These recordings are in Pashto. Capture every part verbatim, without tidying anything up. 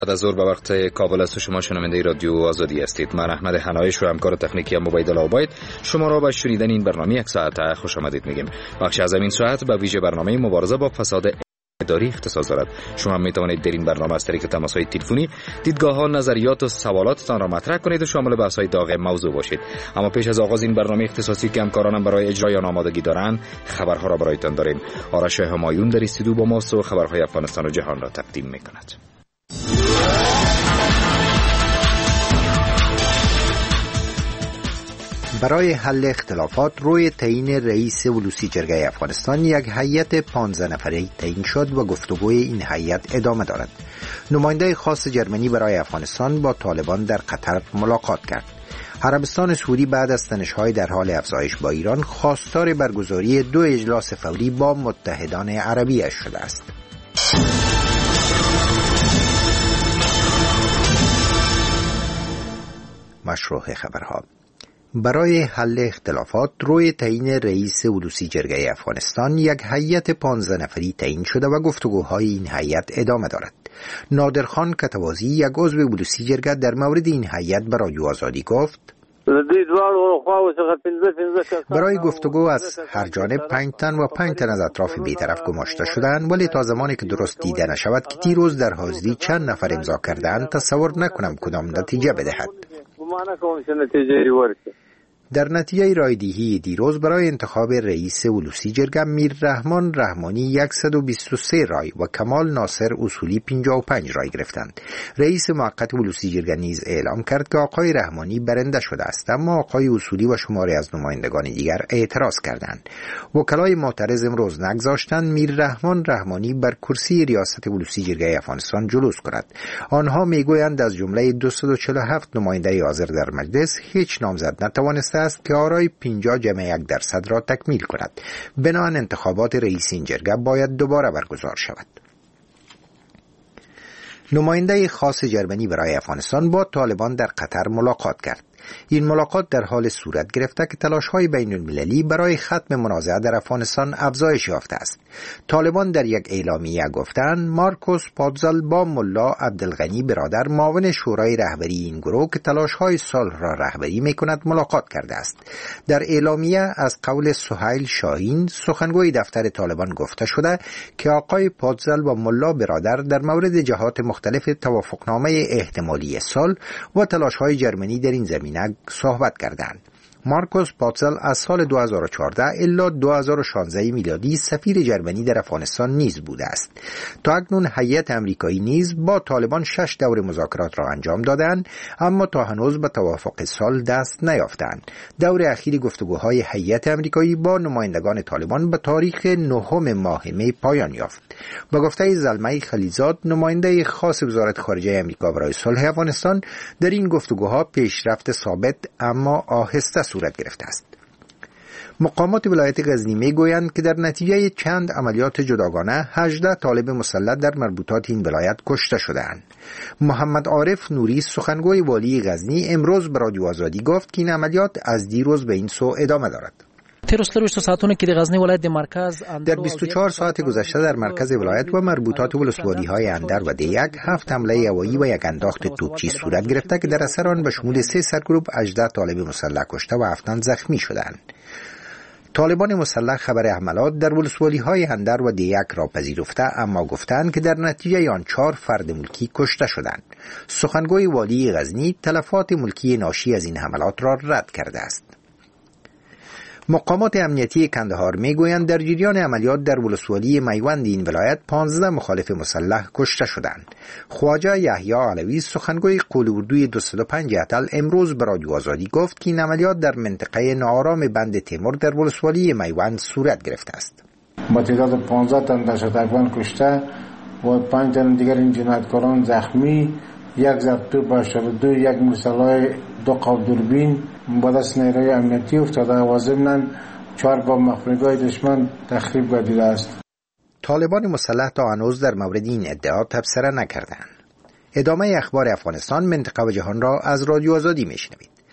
بعد از ظهر به وقت کابل است و شما شنونده رادیو آزادی هستید. من احمد حنایش و همکار تکنیکی عبیدالله عبید شما را به شنیدن این برنامه یک ساعته خوش آمدید میگیم. بخش از این ساعت به ویژه برنامه مبارزه با فساد اداری اختصاص دارد. شما می توانید در این برنامه از طریق تماس‌های تلفنی دیدگاه‌ها، نظریات و سوالاتتان را مطرح کنید و شامل بحث‌های داغ موضوع باشید. اما پیش از آغاز این برنامه اختصاصی که همکارانم برای اجرای آن آمادگی دارند، خبرها را برایتان داریم. آرش همایون در استودیو با ماست و خبرهای افغانستان و جهان را تقدیم می‌کند. برای حل اختلافات روی تعیین رئیس ولوسی جرگه افغانستان یک هیئت پانزده نفره تعیین شد و گفتگوی این هیئت ادامه دارد. نماینده خاص جرمنی برای افغانستان با طالبان در قطر ملاقات کرد. عربستان سعودی بعد از تنش‌های در حال افزایش با ایران خواستار برگزاری دو اجلاس فوری با متحدان عربی‌اش شده است. مشروع خبرها. برای حل اختلافات روی تعیین رئیس ولوسی جرگه افغانستان یک هیئت پانزده نفری تعیین شده و گفتگوهای این هیئت ادامه دارد. نادرخان کتوازی، یک عضو ولوسی جرگه، در مورد این هیئت به رادیو آزادی گفت: برای گفتگو از هر جانب پنج تن و پنج تن از اطراف بی‌طرف گماشته شدند، ولی تا زمانی که درست دیده نشود که دیروز در حاضری چند نفر امضا کردند تصور نکنم کدام نتیجه بدهد. در نتیجه رایدهی دیروز برای انتخاب رئیس ولوسی جرگه میر رحمان رحمانی صد و بیست و سه رای و کمال ناصر اصولی پنجاه و پنج رای گرفتند. رئیس موقت ولوسی جرگه نیز اعلام کرد که آقای رحمانی برنده شده است، اما آقای اصولی و شماری از نمایندگان دیگر اعتراض کردند. وکلای معترض امروز نگذاشتند میر رحمان رحمانی بر کرسی ریاست ولوسی جرگه افغانستان جلوس کند. آنها میگویند از جمله دویست و چهل و هفت نماینده حاضر در مجلس هیچ نامزد نتوانسته است که آرای پنجاه جمع یک درصد را تکمیل کند. بنابراین انتخابات رئیس این جرگه باید دوباره برگزار شود. نماینده خاص جرمنی برای افغانستان با طالبان در قطر ملاقات کرد. این ملاقات در حال صورت گرفته که تلاش‌های بین‌المللی برای ختم منازعه در افغانستان افزایش یافته است. طالبان در یک اعلامیه گفتند مارکوس پادزل با ملا عبدالغنی برادر، معاون شورای رهبری این گروه که تلاش‌های صلح را رهبری می‌کند، ملاقات کرده است. در اعلامیه از قول سهیل شاهین، سخنگوی دفتر طالبان، گفته شده که آقای پادزل و ملا برادر در مورد جهات مختلف توافقنامه احتمالی صلح و تلاش‌های جرمنی در این زمینه صحبت کردند. مارکوس پاتزل از سال دو هزار و چهارده الی دو هزار و شانزده میلادی سفیر جرمنی در افغانستان نیز بوده است. تا اکنون هیئت آمریکایی نیز با طالبان شش دور مذاکرات را انجام دادند، اما تا هنوز به توافق صلح دست نیافتند. دور اخیر گفتگوهای هیئت آمریکایی با نمایندگان طالبان به تاریخ نهم ماه می پایان یافت. با گفته زلمه خلیزاد، نماینده خاص وزارت خارجه آمریکا برای صلح افغانستان، در این گفتگوها پیشرفت ثابت اما آهسته صورت گرفته است. مقامات ولایت غزنی میگویند که در نتیجه چند عملیات جداگانه هجده طالب مسلح در مربوطات این ولایت کشته شده‌اند. محمد عارف نوری، سخنگوی والی غزنی، امروز به رادیو آزادی گفت که این عملیات از دیروز به این سو ادامه دارد. در بیست و چهار ساعت گذشته در مرکز ولایت و مربوطات ولسوالی‌های اندر و دیگ هفت حمله هوایی و یک انداخت توپچی صورت گرفته که در اثر آن به شمول سه سرگروه هجده طالب مسلح کشته و هفت تن زخمی شدند. طالبان مسلح خبر حملات در ولسوالی‌های اندر و دیگ را پذیرفته، اما گفتند که در نتیجه آن چهار فرد ملکی کشته شدند. سخنگوی والی غزنی تلفات ملکی ناشی از این حملات را رد کرده است. مقامات امنیتی کندهار میگویند در جریان عملیات در ولسوالی میوند این ولایت پانزده مخالف مسلح کشته شدند. خواجه یحیی علوی، سخنگوی قول اردوی دویست و پنج اتل، امروز به رادیو آزادی گفت که این عملیات در منطقه ناآرام بند تیمور در ولسوالی میوند صورت گرفته است. با تعداد پانزده تن دهشت‌افغان کشته و پنج تن دیگر این جنایتکاران زخمی، یک ضرب توپ هشتاد و دو، یک مسلح دو قاب دوربین با دست نیروی امنیتی افتاده و ضمناً چهار باب مخفیگاه دشمن تخریب گردیده است. طالبان مسلح تا هنوز در مورد این ادعا تبصره نکردند. ادامه اخبار افغانستان، منطقه و جهان را از رادیو آزادی میشنوید.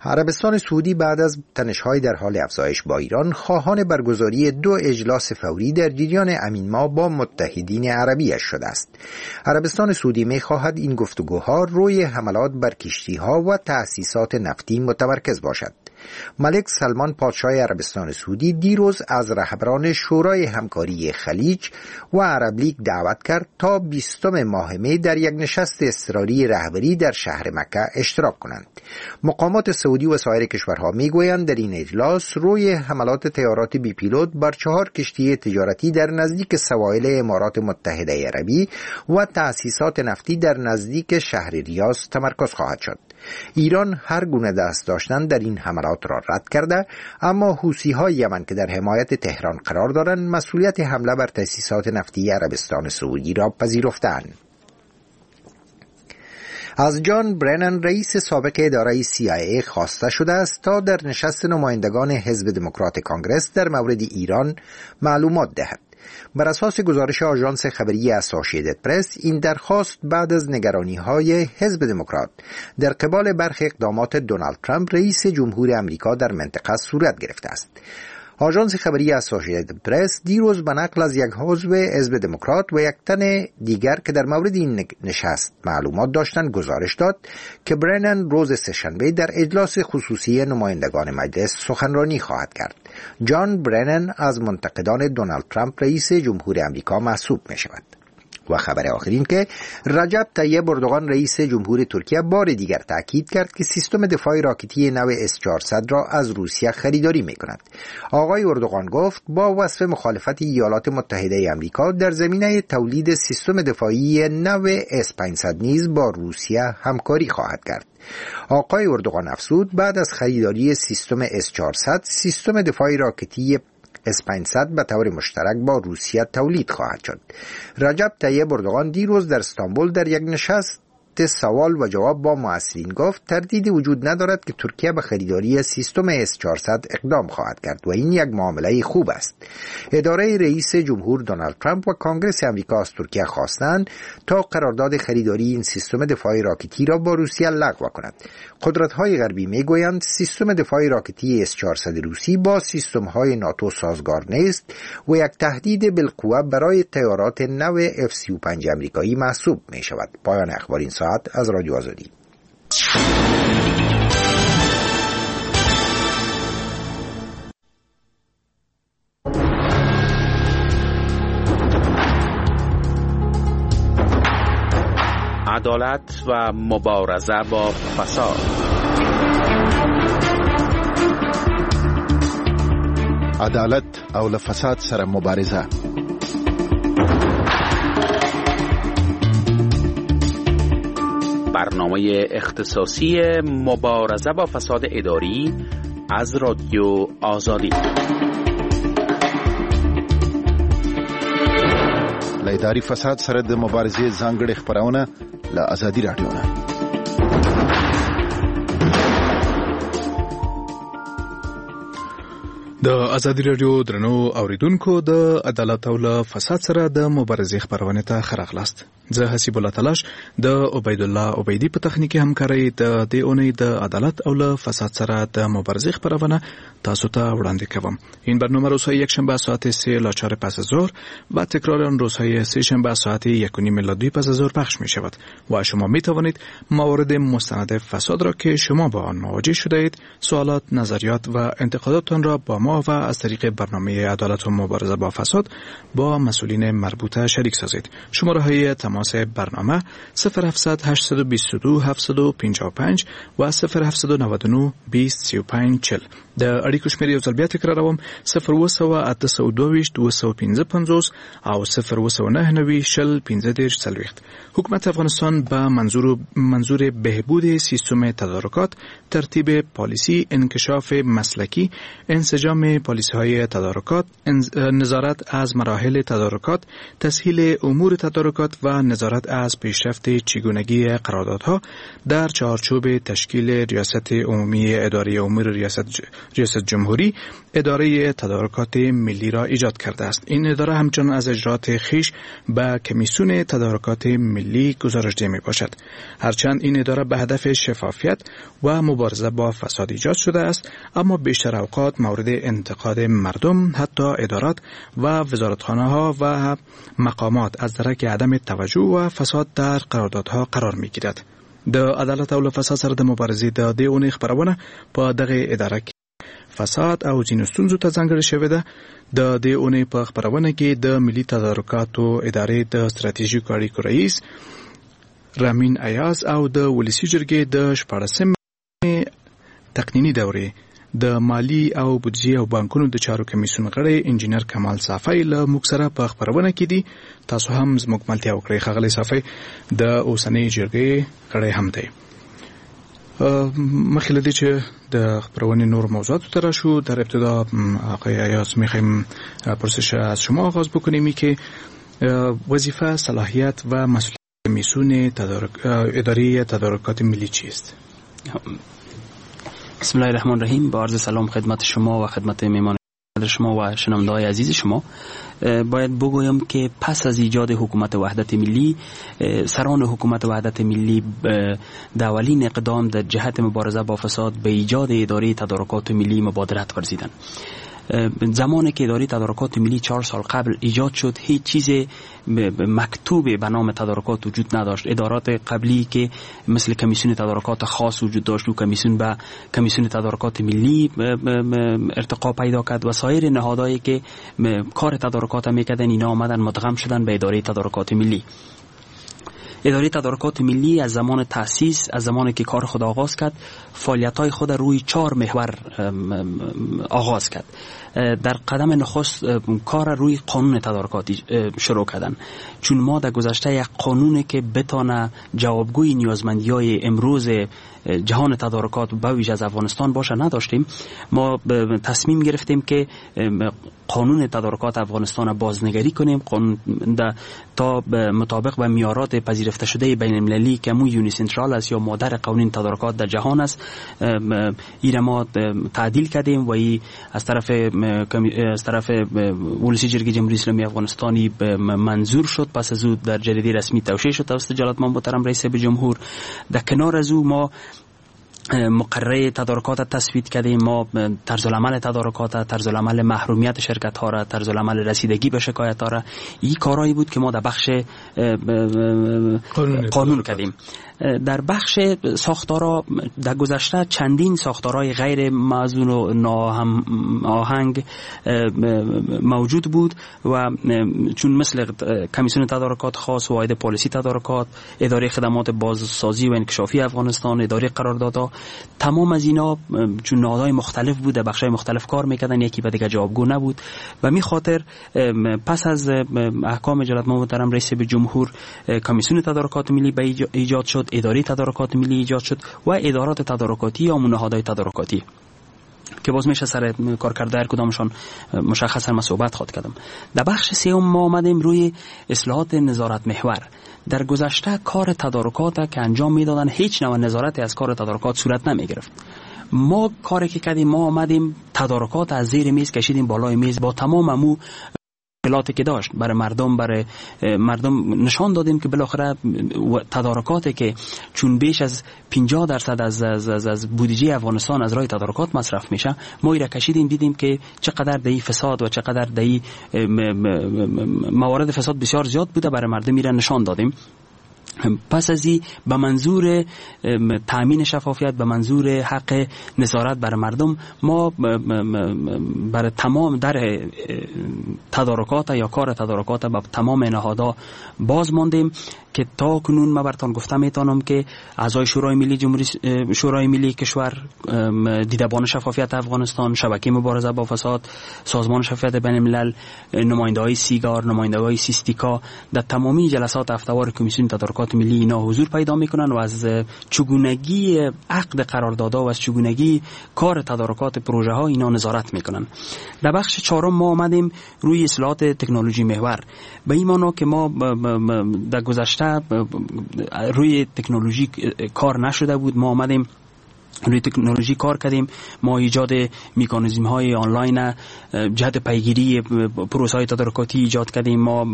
عربستان سعودی بعد از تنش‌های در حال افزایش با ایران خواهان برگزاری دو اجلاس فوری در جریان امین ماه با متحدین عربی‌اش شده است. عربستان سعودی می‌خواهد این گفتگوها روی حملات بر کشتی‌ها و تأسیسات نفتی متمرکز باشد. ملک سلمان پادشاه عربستان سعودی دیروز از رهبران شورای همکاری خلیج و عرب لیگ دعوت کرد تا بیستم ماه می در یک نشست اضطراری رهبری در شهر مکه اشتراک کنند. مقامات سعودی و سایر کشورها میگویند در این اجلاس روی حملات طیارات بی پیلوت بر چهار کشتی تجارتی در نزدیک سواحل امارات متحده عربی و تأسیسات نفتی در نزدیک شهر ریاض تمرکز خواهد شد. ایران هر گونه دست داشتن در این حملات را رد کرده، اما حوثی‌های یمن که در حمایت تهران قرار دارند مسئولیت حمله بر تأسیسات نفتی عربستان سعودی را پذیرفتند. از جان برنن رئیس سابق اداره سی آی ای خواسته شده است تا در نشست نمایندگان حزب دموکرات کانگرس در مورد ایران معلومات دهد. بر اساس گزارش آژانس خبری اسوسییتد پرس، این درخواست بعد از نگرانی‌های حزب دموکرات در قبال برخی اقدامات دونالد ترامپ رئیس جمهور آمریکا در منطقه صورت گرفته است. آژانس خبری اسوسییتد پرس دیروز به نقل از یک عضو حزب دموکرات و یک تن دیگر که در مورد این نشست معلومات داشتند گزارش داد که برنن روز سه‌شنبه در اجلاس خصوصی نمایندگان مجلس سخنرانی خواهد کرد. جان برنن از منتقدان دونالد ترامپ رئیس جمهور آمریکا محسوب می شود. و خبر آخرین که رجب طیب اردوغان رئیس جمهور ترکیه بار دیگر تاکید کرد که سیستم دفاعی راکتی نو اس چهارصد را از روسیه خریداری می کند. آقای اردوغان گفت با وصف مخالفت ایالات متحده آمریکا در زمینه تولید سیستم دفاعی نو اس پانصد نیز با روسیه همکاری خواهد کرد. آقای اردوغان افزود بعد از خریداری سیستم اس چهارصد سیستم دفاعی راکتی اس پانصد به طور مشترک با روسیه تولید خواهد شد. رجب طیب اردوغان دیروز در استانبول در یک نشست سوال و جواب با مؤثرین گفت تردیدی وجود ندارد که ترکیه به خریداری سیستم اس چهارصد اقدام خواهد کرد و این یک معامله خوب است. اداره رئیس جمهور دونالد ترامپ و کانگرس آمریکا از ترکیه خواستند تا قرارداد خریداری این سیستم دفاعی راکتی را با روسیه لغو کند. قدرت‌های غربی میگویند سیستم دفاعی راکتی اس چهارصد روسی با سیستم‌های ناتو سازگار نیست و یک تهدید بالقوه برای طیارات نو اف سی و پنج آمریکایی محسوب می‌شود. پایان اخبار این ساعت از رادیو آزادی. عدالت و مبارزه با فساد. عدالت او له فساد سره مبارزه. برنامه اختصاصی مبارزه با فساد اداری از رادیو آزادی. له اداري فساد سره د مبارزې ځانګړې خبرونه له آزادي رادیو نه. د آزادي رادیو درنو اوریدونکو د عدالت او له فساد سره د مبارزې خبرونه ته خراغلاست. زه حسیب الله تلاش د عبید الله عبیدی په تخنیکی همکارۍ د دې اونۍ د عدالت او له فساد سره د مبارزې خبرونه تاسو ته وړاندې کوم. این برنامه روزهای یکشنبه ساعت سه الی چهار پس از ظهر و تکرار آن روزهای سه شنبه ساعت یک و نیم الی دو پس از ظهر پخش می شود و شما می توانید موارد مستند فساد را که شما با آن مواجه شده اید سوالات، نظریات و انتقاداتتان را با ما و از طریق برنامه عدالت و مبارزه با فساد با مسئولین مربوطه شریک سازید. شماره های تماس برنامه صفر هفتصد هشتصد و بیست و دو هفتصد و پنجاه و پنج و صفر هفتصد و نود و نه بیست سی و پنج چهل. د اړیکو شمېر یو ځل بیا تکراروم صفر اوه سوه اته سوه دوه ویشت دوه سوه پنځه پنځوس او صفر اوه سوه نهه نوي شل پنځه دېرش څلوېښت. حکومت افغانستان به منظور منظور بهبود سیستم تدارکات، ترتیب پالیسی، انکشاف مسلکی، انسجام پالیسی‌های تدارکات، نظارت از مراحل تدارکات، تسهیل امور تدارکات و نظارت از پیشرفت چگونگی قراردادها در چارچوب تشکیل ریاست عمومی اداره امور ریاست, ج... ریاست جمهوری اداره تدارکات ملی را ایجاد کرده است. این اداره همچنان از اجرات خیش به کمیسیون تدارکات ملی گزارش ده می باشد. هرچند این اداره به هدف شفافیت و مبارزه با فساد ایجاد شده است، اما بیشتر اوقات مورد انتقاد مردم، حتی ادارات و وزارتخانه ها و مقامات از درک عدم توجه و فساد در قراردادها قرار می گیرد. د عدالت او فساد سره د مبارزې د دې اونۍ خبرونه په دغه اداره کې فساد او ځینو ستونزو ته ځانګړې شوې ده. د دې اونۍ په خبرونه کې د ملي تدارکاتو ادارې د ستراتیژیکو اړیکو رئیس رامین ایاز او د ولسي جرګې د شپاړسمې تقنیني دورې د مالی او بودجې او بانکونو د چارو کمیسیون غړی انجینر کمال صافی له موږ سره په خبرونه کې دي. تاسو هم زموږ ملتیا وکړئ. ښاغلی صافی د اوسنۍ جرګې غړی هم دی. مخکې له دې چې د خبرونې نور موضوعاتو ته راشو، در ابتدا آقای ایاز میخوایم پرسش از شما آغاز بکنیم که وظیفه، صلاحیت و مسئولیت کمیسیون تدارک اداره تدارکات ملی چیست؟ بسم الله الرحمن الرحیم. با عرض سلام خدمت شما و خدمت میهمان شما و شنونده‌های عزیز شما. باید بگویم که پس از ایجاد حکومت وحدت ملی، سران حکومت وحدت ملی در اولین اقدام در جهت مبارزه با فساد به ایجاد اداره تدارکات ملی مبادرت ورزیدند. زمانی که اداره تدارکات ملی چهار سال قبل ایجاد شد، هیچ چیز مکتوب به نام تدارکات وجود نداشت. ادارات قبلی که مثل کمیسیون تدارکات خاص وجود داشت و کمیسیون به کمیسیون تدارکات ملی ارتقا پیدا کرد و سایر نهادهایی که کار تدارکات میکردن، اینا آمدن مدغم شدن به اداره تدارکات ملی. اداره تدارکات ملی از زمان تأسیس، از زمانی که کار خود آغاز کرد، فعالیت‌های خود روی چهار محور آغاز کرد. در قدم نخست کار روی قانون تدارکاتی شروع کردن، چون ما در گذشته یک قانونی که بتانه جوابگوی نیازمندی‌های امروز جهان تدارکات به ویژه از افغانستان باشه نداشتیم. ما تصمیم گرفتیم که قانون تدارکات افغانستان بازنگری کنیم، قانون تا مطابق به معیارات پذیرفته شده بین المللی که مو یونی سنترال است یا مادر قوانین تدارکات در جهان است، این ما تعدیل کردیم و ای از طرف از طرف ولسی جرگه جمهوری اسلامی افغانستانی منظور شد. پس از او در جریده رسمی توشیح شد توسط جلالت مآب محترم رئیس جمهور. در کنار از او ما مقرره تدارکات تصویب کردیم. ما طرز العمل تدارکات، طرز العمل محرومیت شرکت ها را، طرز العمل رسیدگی به شکایت ها را، این کارهایی بود که ما در بخش قانون, قانون کردیم. در بخش ساختارا در گذشته چندین ساختارهای غیر موزون و ناآهنگ موجود بود و چون مثل کمیسیون تدارکات خاص و واحد پالیسی تدارکات، اداره خدمات بازسازی و انکشافی افغانستان، اداره قراردادها، تمام از اینا چون نهادهای مختلف بود، در بخش‌های مختلف کار میکردن، یکی به دیگه جوابگو نبود و می خاطر پس از احکام جلالت مآب محترم رئیس جمهور کمیسیون تدارکات ملی به ایجاد شد، اداره تدارکات ملی ایجاد شد و ادارات تدارکاتی یا نهادهای تدارکاتی که باز میشه سر کار کرده هر کدامشان مشخصا من صحبت خواهد کردم. در بخش سوم ما آمدیم روی اصلاحات نظارت محور. در گذشته کار تدارکات که انجام میدادن هیچ نوع نظارتی از کار تدارکات صورت نمی گرفت. ما کاری که کردیم، ما آمدیم تدارکات از زیر میز کشیدیم بالای میز، با تمام امو مشکلاتی که داشت برای مردم برای مردم نشان دادیم که بالاخره تدارکاتی که چون بیش از پنجاه درصد از از از, از بودجه افغانستان از راه تدارکات مصرف میشه، ما ایرا کشیدیم، دیدیم که چقدر دهی فساد و چقدر دهی موارد فساد بسیار زیاد بوده، برای مردم ایرا نشان دادیم. پس از این به منظور تأمین شفافیت، به منظور حق نظارت بر مردم، ما بر تمام در تدارکات یا کار تدارکات با تمام نهادها باز ماندیم که تا کنون ما براتون گفتم میتونم که اعضای شورای ملی جمهوری شورای ملی کشور، دیدبان شفافیت افغانستان، شبکه مبارزه با فساد، سازمان شفافیت بین الملل، نماینده‌های سیگار، نماینده‌های سیستیکا، در تمامی جلسات هفته‌وار کمیسیون تدارکات تدارکات ملی اینا حضور پیدا میکنن و از چگونگی عقد قراردادها و از چگونگی کار تدارکات پروژه ها اینا نظارت میکنن. در بخش چهارم ما آمدیم روی اصلاحات تکنولوژی محور، به این معنی که ما در گذشته روی تکنولوژی کار نشده بود، ما آمدیم روی تکنولوژی کار کردیم، ما ایجاد مکانیزم های آنلاین جهت پیگیری پروسه های تدارکاتی ایجاد کردیم، ما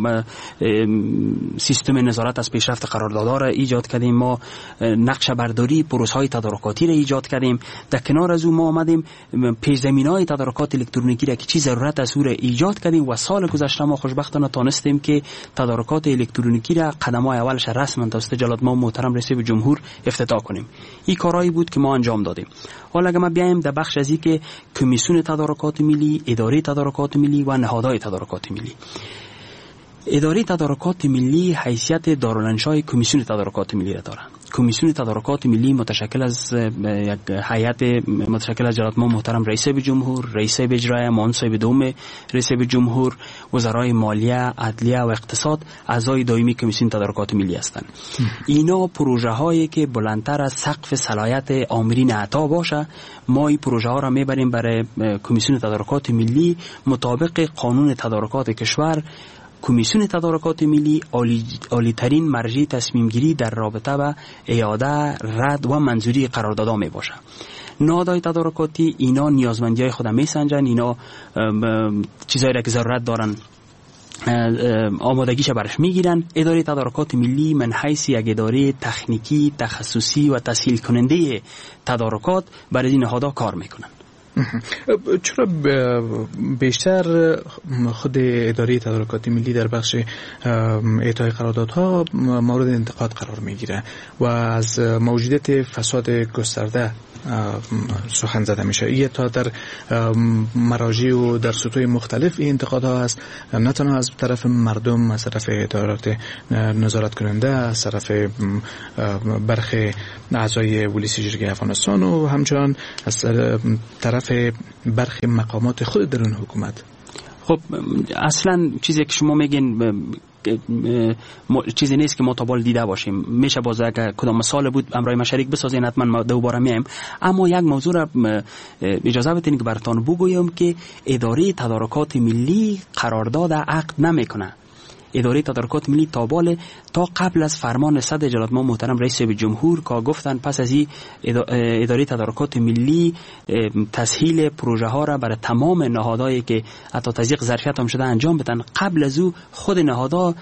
سیستم نظارت از پیشرفت قراردادها را ایجاد کردیم، ما نقش برداری پروسه های تدارکاتی را ایجاد کردیم. در کنار از او ما آمدیم پیش زمینه های تدارکات الکترونیکی را که چی ضرورت از او را ایجاد کردیم و سال گذشته ما خوشبختانه تانستیم که تدارکات الکترونیکی را قدم های اولش رسما توسط جلالت مآب محترم رئیس جمهور افتتاح کنیم. این کارهایی بود که ما انجام دادیم. حالا اگه ما بیایم در بخش ازی که کمیسیون تدارکات ملی، اداره تدارکات ملی و نهادهای تدارکات ملی. اداره تدارکات ملی حیثیت دارالانشای کمیسیون تدارکات ملی را دارد. کمیسیون تدارکات ملی متشکل از یک هیئت متشکل از جلالت مآب محترم رئیس جمهور، رئیس اجرایی، معاون صاحب دوم رئیس جمهور، وزرای مالیه، عدلیه و اقتصاد اعضای دائمی کمیسیون تدارکات ملی هستند. اینا پروژه هایی که بلندتر از سقف صلاحیت آمرین عطا باشه، ما این پروژه ها را میبریم برای کمیسیون تدارکات ملی مطابق قانون تدارکات کشور. کمیسیون تدارکات ملی عالی ترین مرجع تصمیم گیری در رابطه با اعاده، رد و منظوری قراردادها می باشه. نهادهای تدارکاتی اینا نیازمندی های خود می سنجن، اینا چیزایی را که ضرورت دارن آمادگیش برش میگیرن. اداره تدارکات ملی من حیث یک اداره تکنیکی، تخصصی و تسهیل کننده تدارکات برای این نهادها کار میکنن. چرا بیشتر خود اداره تدارکات ملی در بخش اعطای قراردادها مورد انتقاد قرار میگیره و از موجودیت فساد گسترده سخن زده میشه؟ یه تا در مراجع و در سطوح مختلف این انتقادها هست، نه تنها از طرف مردم، از طرف ادارات نظارت کننده، از طرف برخی اعضای ولسی جرگه افغانستان و همچنان از طرف برخی مقامات خود درون حکومت. خب اصلا چیزی که شما میگین چیزی نیست که ما تا بال دیده باشیم. میشه باز اگه کدام مثال بود امرای ما شریک بسازین، حتما ما دوباره میایم. اما یک موضوع را اجازه بدین که براتون بگویم که اداره تدارکات ملی قرارداد عقد نمیکنه. اداره تدارکات ملی تا بال تا قبل از فرمان صدر جلالت مآب محترم رئیس جمهور که گفتن پس از این اداره تدارکات ملی تسهیل پروژه ها را برای تمام نهادهایی که حتی تزریق ظرفیت هم شده انجام بدن. قبل از او خود نهادها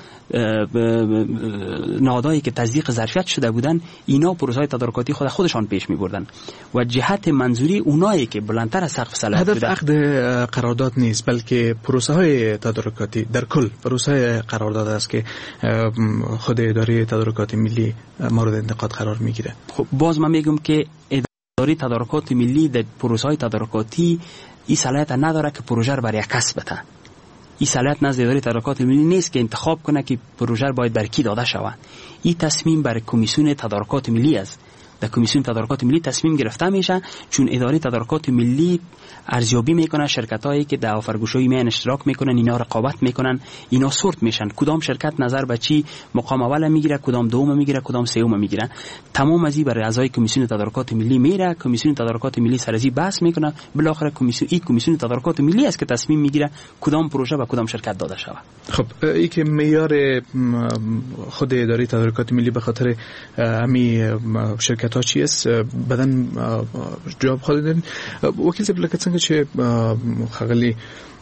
نهادهایی که تزریق ظرفیت شده بودن اینا پروژه های تدارکاتی خود خودشان پیش می بردن و جهت منظوری اونایی که بلندتر از سقف صلاحیت هدف عقد قرارداد نیست، بلکه پروسه های تدارکاتی در کل پروسه قرارداد است که خود اداره تدارکات ملی مورد انتقاد قرار میگیره. خب باز من میگم که اداره تدارکات ملی در پروسه های تدارکاتی این صلاحیت نداره که پروژه رو برای کس بده. این صلاحیت نزد اداره تدارکات ملی نیست که انتخاب کنه که پروژه باید بر کی داده شود. این تصمیم بر کمیسیون تدارکات ملی است. در کمیسیون تدارکات ملی تصمیم گرفته میشه، چون اداره تدارکات ملی ارزیابی میکنه شرکتایی که در آفرگوشی میان اشتراک میکنن، اینا رقابت میکنن، اینا سورت میشن کدام شرکت نظر به چی مقام اول میگیره، کدام دوم میگیره، کدام سوم میگیره. تمام از این برای اعضای کمیسیون تدارکات ملی میره. کمیسیون تدارکات ملی سر از این بحث میکنه، بالاخره کمیسیون این کمیسیون تدارکات ملی است که تصمیم میگیره کدام پروژه به کدام شرکت داده شود. خب این که معیار خود اداره تدارکات ملی به خاطر همین شرکت ها چی است بدن جواب خود دارین. وکیل صاحب لکه څنګه چې خغلی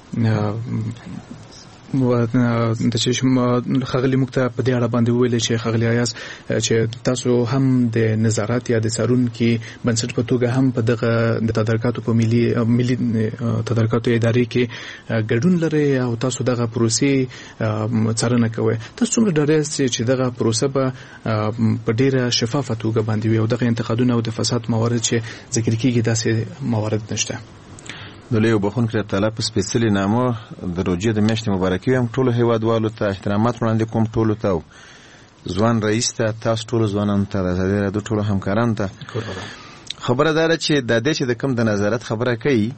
و د چې خغلی مکته په دې اړه باندې ویل چې خغلی آیاس چې تاسو هم د نظارت یا د سرون کې بنسټ په توګه هم په دغه د تدارکاتو په ملي ملي تدارکاتو ادارې کې ګډون لري او تاسو دغه پروسې څارنه کوئ. تاسو څومره ډاډه یاست چې دغه پروسه به په ډیره شفافه توګه باندې وي او دغه انتقادونه او د فساد موارد چې ذکر کیږي داسې موارد نشته؟ دلته یو بخون کړه تعالی په سپیشلی نامو د روجې د میاشتې مبارکي هم ټول هیوادوالو ته احترامات وړاندې کوم، ټولو ته ځوان رئیس ته، تاسو ټول ځوانانو ته، د دې ټولو همکارانو ته خبره ده چې د دې چې د کوم د نظارت خبره کوي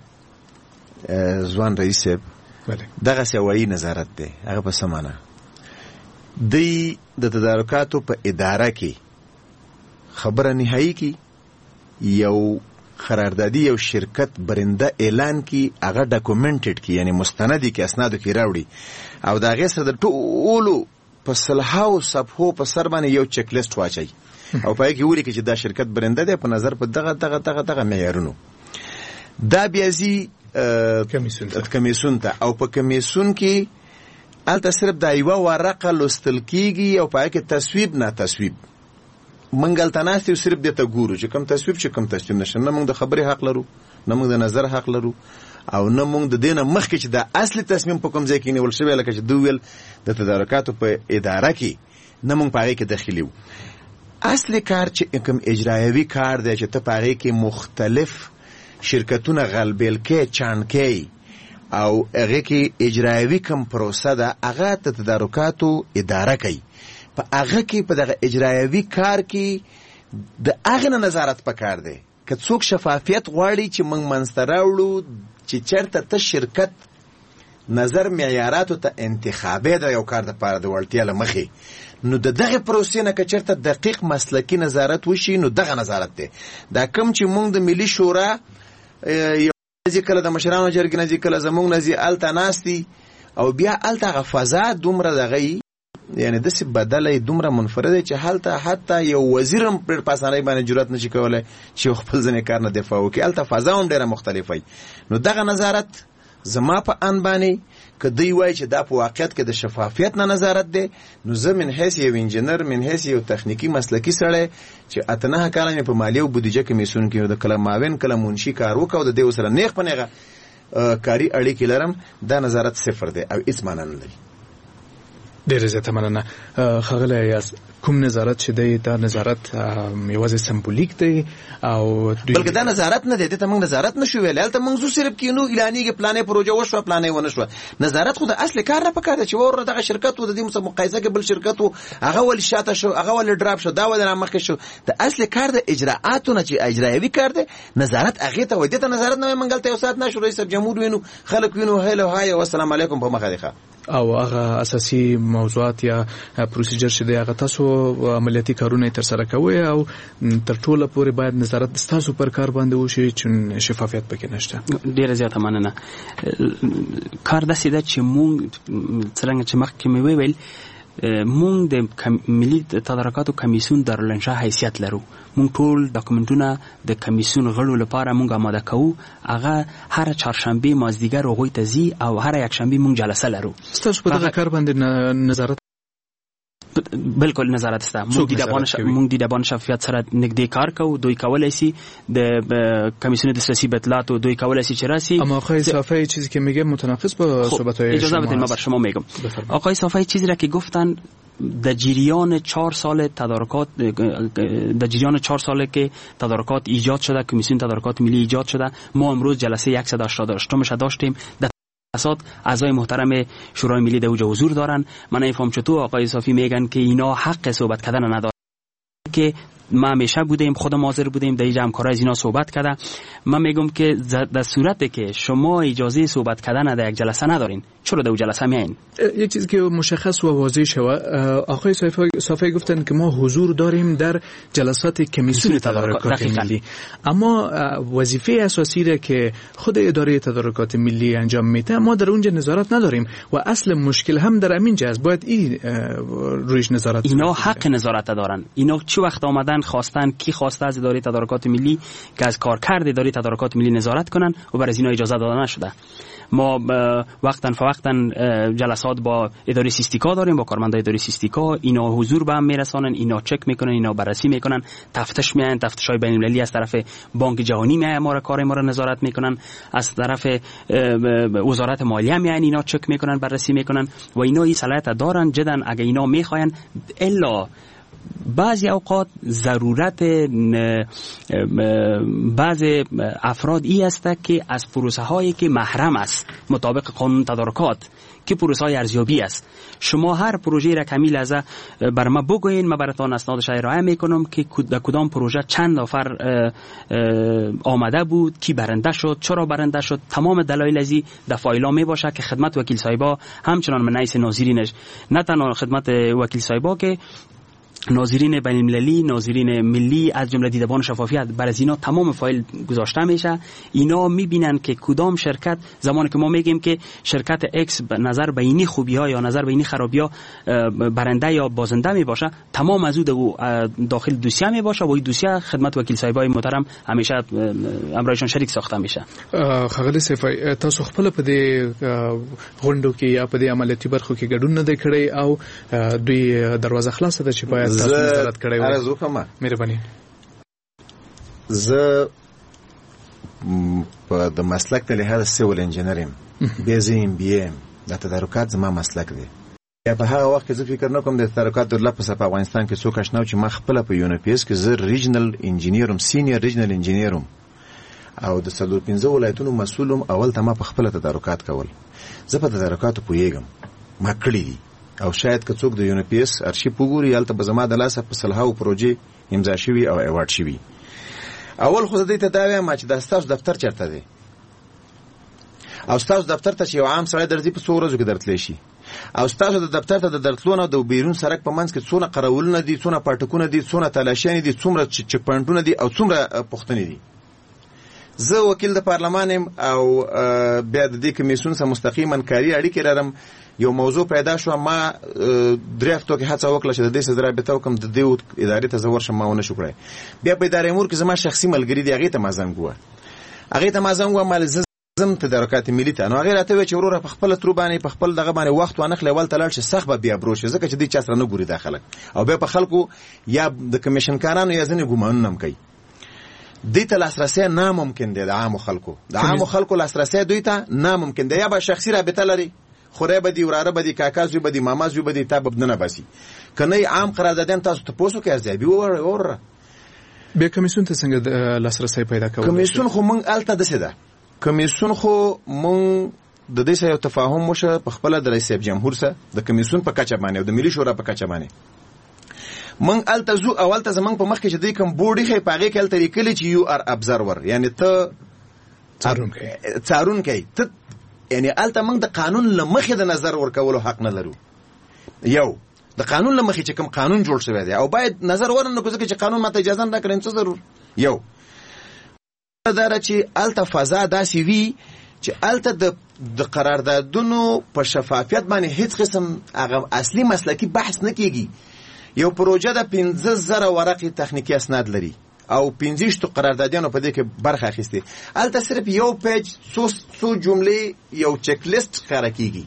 ځوان رئیس صاحب دغه سوایي نظارت دی، هغه په سمانه دی د تدارکاتو په اداره کې خبره نهایی کی یو قراردادي یو شرکت برنده اعلان کی هغه ډاکومنټډ کی یعنی مستندی کی اسنادو کی راوړي او دا غیر سره د ټولو په صلاحو صفحو په سر باندې یو چک لیست واچي او پای کې ولیکي چې دا شرکت برنده ده په نظر په دغه دغه دغه دغه معیارونو دا بیا زی کمیسون ته او په کمیسون کې الته صرف دا یو ورقه لوستل کیږي او پای کې تصویب نه تصویب منګل تناسي صرف د ته ګورو چې کوم تصویب چې کوم تصویب نشه نه موږ د خبرې حق لرو نه موږ د نظر حق لرو او نه موږ د دینه مخکې چې د اصلي تصمیم په کوم ځای کې نیول شوی لکه چې دوی ویل د تدارکاتو په اداره کې نه موږ پاره کې داخلي وو اصلي کار چې کوم اجرایوي کار دی چې ته پاره کې مختلف شرکتونه غلبیل کې چانکې او هغه کې اجرایوي کوم پروسه ده هغه د تدارکاتو اداره کوي په هغه کې په دغه اجرایوي کار کې د هغه نظارت پکار دی که څوک شفافیت غواړي چې موږ منځته راوړو چې چېرته ته شرکت نظر معیاراتو ته انتخابي د یو کار دپاره د وړتیا له مخې نو د دغه پروسې نه که چېرته دقیق مسلکي نظارت وشي نو دغه نظارت دی دا کوم چې موږ د ملي شورا یو ځي کله د مشرانو جرګې نه ځي کله زموږ نه ځي هلته ناست دي او بیا هلته هغه فضا دومره دغه یعنی داسې بدله دومره منفرده چې هلته حتی یو وزیر هم پر پاسانۍ باندې جرأت نشي کولی چې خپل ځینې کار نه دفاع وکړي هلته فضا هم ډېره مختلفه وي نو دغه نظارت زما په ان باندې که دوی وایي چې دا په واقعیت کې د شفافیت نه نظارت دی نو زه من حیث یو انجینر من حیث یو تخنیکي مسلکي سړی چې اته نهه کاله مې په مالیه او بودیجه کمیسیون کې د کله معاون کله منشي کار وکړ او د دې سره نیغ په نیغه کاري اړیکې لرم دا نظارت صفر دی او هیڅ معنی نه لري ډېره زیاته مننه ښاغلی یاست کوم نظارت چې دی دا نظارت یوازې سمبولیک دی او بلکې دا نظارت نه دی دې ته موږ نظارت نشو ویلی هلته موږ زو صرف کینو اعلانېږي پلانې پروژه وشوه پلانې ونه شوه نظارت خو د اصل کار نه پکار دی چې وره دغه شرکت و د دې سره مقایسه کې بل شرکت و هغه ولې شاته شو هغه ولې ډراپ شو دا ولې رامخکې شو د اصل کار د اجراءاتو نه چې اجرایوي کار دی نظارت هغې ته وایي دې ته نظارت نه وایي موږ هلته یو ساعت نشو رئیس جمهور وینو خلک وینو هیلو های او السلام علیکم په مخه دی ښه او هغه اساسي موضوعات یا پروسیجر چې دی هغه تاسو عملیاتي کارونه تر سره کوئ او تر ټوله پورې باید نظارت ستاسو پر کار باندې وشي چې شفافیت پکې نشته ډیره زیاته مننه کار داسې ده چې مونږ څرنګه چې مخکې مې وویل مونږ د ملي تدارکاتو کمیسیون دارالانشا حیثیت لرو مونږ ټول ډاکومنټونه د کمیسیون غړو لپاره مونږ آماده کوو هغه هر چهارشنبه مازدیګر هغوی ته ځي او هر یکشنبه مونږ جلسه لرو ستاسو په دغه کار باندې نظارت بالکل نظارت ستا مونږ د دبان شفافیت سره نږدې کار کوو دوی کولای شي د کمیسیون د سیاسي اطلاعات دوی کولای شي چې راسي اما آقای صافی چیزی که میگه متناقض با صحبت‌های اجازه بدید ما بر شما میگم آقای صافی چیزی را که گفتن در جریان چهار سال تدارکات در جریان چهار ساله که تدارکات ایجاد شده کمیسیون تدارکات ملی ایجاد شده ما امروز جلسه صد و هشتاد و هشت داشتیم اساد اعضای محترم شورای ملی در اوج حضور دارن من نمیفهم چطور آقای صافی میگن که اینا حق صحبت کردن ندارن که ما همیشه بودیم خودم حاضر بودیم در اینجا همکارای از اینا صحبت کرده من میگم که در صورتی که شما اجازه صحبت کردن در یک جلسه ندارین چرا در جلسه میایین یک چیزی که مشخص و واضح شود آقای صافی گفتن که ما حضور داریم در جلسات کمیسیون تدارکات ملی اما وظیفه اساسی را که خود اداره تدارکات ملی انجام میده ما در اونجا نظارت نداریم و اصل مشکل هم در همین جاست باید این رویش نظارت اینا حق نظارت دارن اینا چه وقت آمدن خواستن کی خواسته از اداره تدارکات ملی که از کارکرد اداره تدارکات ملی نظارت کنن و برای اینا اجازه داده نشده ما وقتاً فوقتاً جلسات با اداره سیستیکا داریم با کارمندای اداره سیستیکا اینا حضور به هم میرسانن اینا چک میکنن اینا بررسی میکنن تفتیش میان تفتیشای بین المللی از طرف بانک جهانی میان ما را کار ما را نظارت میکنن از طرف وزارت مالیه میان اینا چک میکنن بررسی میکنن و اینا این صلاحیت دارن جدا اگه اینا میخواین الا بعضی اوقات ضرورت بعضی افراد ای است که از پروسه هایی که محرم است مطابق قانون تدارکات که پروسه های ارزیابی است، شما هر پروژه را کمیل از بر ما بگوین، ما براتان اسنادش ارائه میکنم که در کدام پروژه چند نفر آمده بود، کی برنده شد، چرا برنده شد، تمام دلایل ازی در فایلا می باشه که خدمت وکیل صاحبا همچنان من رئیس ناظرینش، نه تنها خدمت وکیل صاحبا که ناظرین بین المللی، ناظرین ملی از جمله دیدبان شفافیت، بر از اینا تمام فایل گذاشته میشه. اینا میبینن که کدام شرکت، زمانی که ما میگیم که شرکت اکس نظر به اینی خوبی ها یا نظر به اینی خرابی ها برنده یا بازنده میباشه، تمام از او داخل دوسیه میباشه و این دوسیه خدمت وکیل صاحبای محترم همیشه امرایشان شریک ساخته میشه. خغلی صفای تاسو خپل په دې غونډو کې یا په دې عملیاتي برخو کې ګډون نه دی کړی او دوی دروازه خلاصه ده چې باید تاسو نظارت کړی وای؟ عرض وکړم. مهرباني. زه په د مسلک ته لحاظ سیول انجینریم، بیا زه ایم بی ایم، د تدارکات زما مسلک دی. یا په هغه وخت کې زه فکر نه کوم د تدارکات د لپس په افغانستان کې څوک آشنا و چې ما خپل په یو ان پی اس کې زه ریجنل انجینیرم، سینیئر ریجنل انجینیرم او د څلور پنځه ولایتونو مسؤلم. اول ته ما په خپل تدارکات کول، زه په تدارکاتو پوهیږم، ما کړی دي او شاید که څوک د یو ان پی اس ارشیف وګوري هلته به زما د لاسه په سلهاو پروژې امضا شوي او ایوارډ شوي. اول خو زه دې ته دا وایم چې دا ستاسو دفتر چېرته دی او ستاسو دفتر ته چې یو عام سړی درځي په څو ورځو کې درتلی شي، او ستاسو د دفتر ته د درتلو نه د بیرون سړک په منځ کې څونه قراولونه دي، څونه پاټکونه دي، څونه تلاشیانې دي، څومره چک پوینټونه دي او څومره پوښتنې دي. زه وکیل د پارلمان یم او بیا د دې کمیسیون سره مستقیما کاري اړیکې لرم. یو موضوع پیدا شو، ما درې هفتو کې هڅه وکړه چې د دې سره رابطه وکړم، د دې ادارې ته زه ورشم، ما ونه شو کړی. بیا په ادارې امور کې زما شخصي ملګري دي، هغې ته ما زنګ ووه هغې ته ما زنګ ووه ما زه ځم تدارکات ملي ته. نو هغې راته وویل چې وروره په خپله ترو باندې په خپل دغه باندې وخت وانخلې، اول ته لاړ شي، سخت به بیا برو شي، ځکه چې دوی چا سره نه ګوري دا خلک، او بیا په خلکو یا د کمیشنکارانو یا ځینې ګمانونه هم کوي. دوی ته لاسرسی ناممکن دی، د عامو خلکو د عامو خلکو لاسرسی دوی ته ناممکن دی. یا به شخصي رابطه لري، خوری به دي، وراره به دي، کاکا زوی به دي، ماما زوی به دي، تا به نه باسي. که نه عام قراردادیان تاسو تپوس وکړئ، ارزیابي ووره. بیا کمیسیون ته څنګه لاسرسی پیدا کوو؟ کمیسیون خو موږ هلته داسې ده، کمیسیون خو موږ د دې سره یو تفاهم وشه په خپله د رئیس صاحب جمهور سره د کمیسیون په کچه باندې او د ملي شورا په کچه باندې. موږ هلته ځو او هلته زموږ په مخ کې چې دوی کوم بورډ ایښی په هغې کې هلته لیکلي چې یو ار ابزرور، یعنې ته څارونکی، ته یعنی الته موږ د قانون له مخې د نظر ورکولو حق نه لرو. یو د قانون له مخې چې کوم قانون جوړ شوی دی او باید نظر ورنه کړو، ځکه چې قانون ماته اجازه نه کړي، څه ضرور. یو دا ده چې الته فضا داسې وي چې الته د د قراردادونو په شفافیت باندې هیڅ قسم هغه اصلي مسلکي بحث نه کیږي. یو پروژه د پنځه زره ورقې تخنیکي اسناد لري او پنځه قراردادیانو په دې کې برخه اخیستې، الته صرف یو پیج څو څو جملې یو چک لیست ښکاره کیږي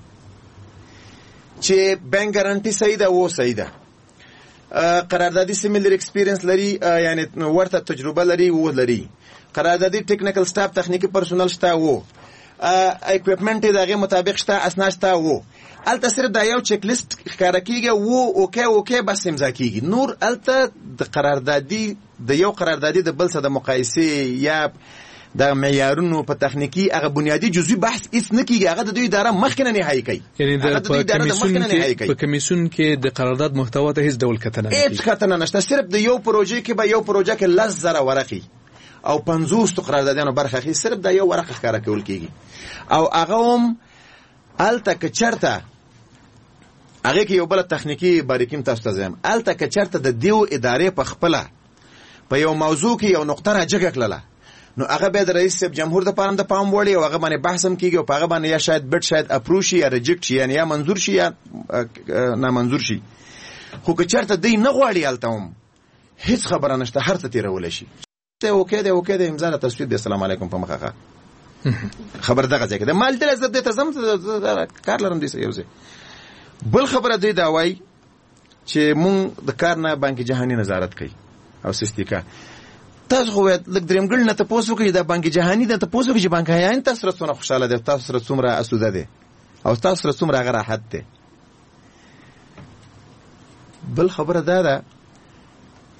چې بانک ګارانټي صحیح ده و صحیح ده، قراردادي سیمیلر ایکسپیرینس لري یعنی ورته تجربه لري و لري، قراردادي ټیکنیکل سټاف تخنیکی پرسونل شته و، اکوپمنټ د هغې مطابق شته، اسناد شته و. الته صرف دا یو چک لیست ښکاره کیږي و اوکې اوکې بس امضا کیږي. نور الته د قراردادي د یو قراردادي د بل سره د مقایسې یا د معیارونو په تخنیکی هغه بنیادی جزئی بحث هیڅ نه کیږي، هغه د دوی اداره مخکې نه نهایی کوي. یعنی د کمیسیون کې په کمیسیون کې د قرارداد محتوا ته هیڅ ډول کتنه نه هیڅ کتنه نشته. صرف د یو پروژې کې به یو پروژه کې لس زره ورقې او پنځوس قراردادیانو برخه اخلي، صرف د یو ورقه ښکاره کول کیږي. او هغه هم الته که چېرته هغې کې یو بله تخنیکي باریکي م تاسو ته زیم، هلته که چېرته د دیو ادارې په خپله په یو موضوع کې یو نقطه راجګه کړله، نو هغه بیا د رئیس صاحب جمهور د پاره د پام وړي او هغه باندې بحث هم کیږي او په هغه باندې یا شاید بټ شاید اپروو شي یا ریجکټ شي، یعنی یا منظور شي یا نامنظور شي. خو که چېرته دوی نه غواړي هلته هم هیڅ خبره نشته، هر څه تېرولی شي. اوکې دی اوکې دی امضا نه تصویب دی، السلام علیکم په مخه خبر دغه ځای کې ده. مال دې زه دې ته ځم کار لرم دې یو ځای. بل خبره دوی دا وایي چې مونږ د کار نه بانک جهاني نظارت کوي او سیستیکا. تاسو خو لږ درېمګړ نه تپوس وکړئ د بانک جهاني نه تپوس وکړئ چې بانک جهاني تاسو سره څومره خوشحاله دی، تاسو سره څومره اسوده دی او تاسو سره څومره هغه راحت دی. بل خبره دا ده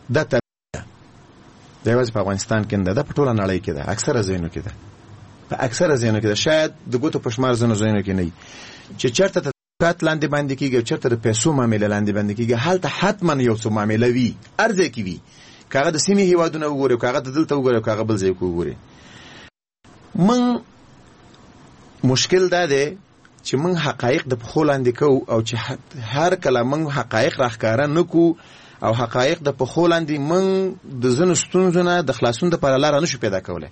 دا طبیعي ده یوازې په افغانستان کې نه ده، په ټوله نړۍ کې ده، اکثره ځایونو کې ده، په اکثره ځایونو کې ده، شاید د ګوتو په شمار ځینو ځایونو کې نه وي چې چېرته تدارکات لاندې باندې کېږي او چېرته د پیسو معامله لاندې باندې کېږي، هلته حتما یو څه معامله وي، هر ځای کې وي، که هغه د سیمې هېوادونه وګوري، که هغه د دلته وګوري، که هغه بل ځای کې وګوري. من مشکل دا دی چې من حقایق د پښو لاندې کوو او چې هر کله من حقایق راښکاره نه کوو او حقایق د پښو لاندې من د ځینو ستونزو نه د خلاصون دپاره لاره نشو پیدا کولی.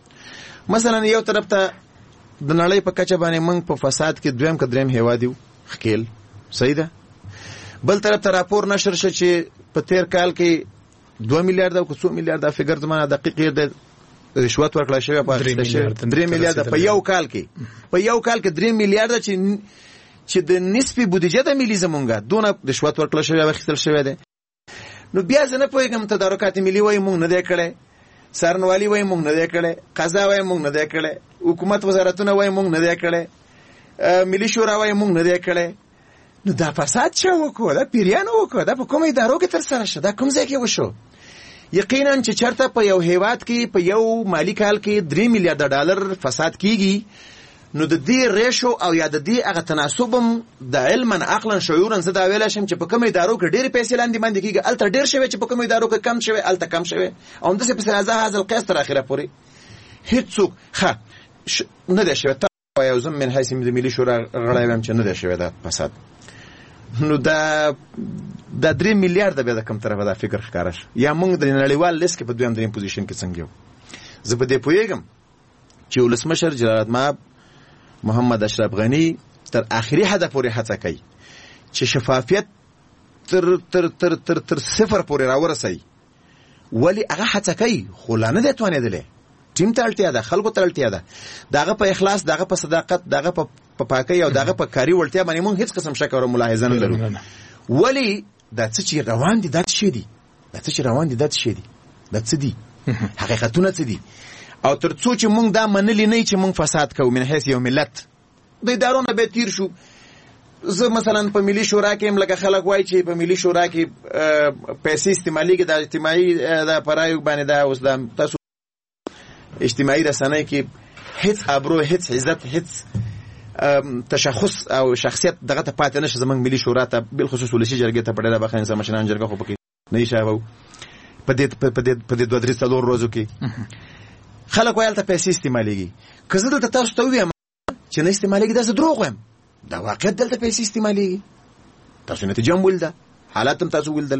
مثلا یو طرف ته د نړۍ په کچه باندې من په فساد کې دویم که دریم هېواد یو ښکیل، صحیح ده. بل طرف ته راپور نشر شه چې په تېر کال کې دوه میلیارده او که څو میلیارده فګر زما دقیق یې د رشوت ورکړل شوی، په درې میلیارده په یو کال کې، په یو کال کې درې میلیارده چې چې د نسبي بودیجه د ملي زمونږه دونه رشوت ورکړل شوی او اخیستل شوی دی. نو بیا زه نه پوهېږم تدارکات ملي وایي موږ نه دی کړی، څارنوالي وایي موږ نه دی کړی، قضا وایي موږ نه دی کړی، حکومت وزارتونه وایي موږ نه دی کړی، ملي شورا وایي موږ نه دی کړی. نو دا فساد چا وکړو؟ دا پیریانو وکړو؟ دا په کومه ادارو کې ترسره شو؟ دا کوم ځای کې وشو؟ یقینا چې چرته په یو هیواد کې په یو مالی کال کې درې میلیارډ ډالر فساد کیږي، نو د دې ریشو او یا د دې هغه تناسب هم د علما عقلا شعورا زه دا ویلی شم چې په کومو ادارو کې ډېرې پیسې لاندې باندې کېږي هلته ډېر شوی، چې په کومو ادارو کې کم شوی هلته کم شوی، او همداسې پسې راځه هذا القیاس تر اخره پورې هېڅوک ښه نه دی شوی. تا وایه زه من حیث د ملي شورا غړی ویم چې نه دی شوی دا فساد. نو دا دا درې میلیارده بیا د کوم طرفه دا فکر ښکاره شو، یا موږ د نړیوال لیست کې په دویم دریم پوزیشن کې څنګه یو. زه په دې پوهېږم چې ولسمشر جلالالمآب محمد اشرف غني تر آخري حده پورې هڅه کوي چې شفافیت تر تر تر تر تر صفر پورې راورسوي، ولې هغه هڅه کوي خو لا نه دی توانېدلی. ټیم ته اړتیا ده، خلکو ته اړتیا ده، دغه په اخلاص، دغه په صداقت، دغه په په پاکۍ او دغه په کاري وړتیا باندې موږ هیڅ قسم شک او ملاحظه نه لرو. ولې دا څه چې روان دي دا څه شي دي، دا څه چې روان دي دا څه شي دي، دا څه دي حقیقتونه څه دي. او تر څو چې موږ دا منلي نه چې موږ فساد کوو من حیث یو ملت، د ادارو نه به تیر شو. زه مثلا په ملي شورا کې هم لکه خلک وایي چې په ملي شورا کې پیسې استعمالېږي، د اجتماعي د پرایو باندې دا اوس د تاسو اجتماعي رسنۍ کې هیڅ ابرو، هیڅ عزت، هیڅ تشخص او شخصیت دغه ته پاتې نشه. زمونږ ملي شورا ته بالخصوص ولسي جرګې ته په ډېره بخښنه انسان مشران جرګه خو پکې نه یې شاوو په دې په دې په دې دوه درې څلور ورځو کې خلک وایي هلته پیسې استعمالېږي. که زه دلته تاسو ته ووایم چې نه استعمالېږي دا زه دروغ وایم، دا واقعیت دلته پیسې استعمالېږي. تاسو نتیجه هم ولیده، حالات هم تاسو ولیدل.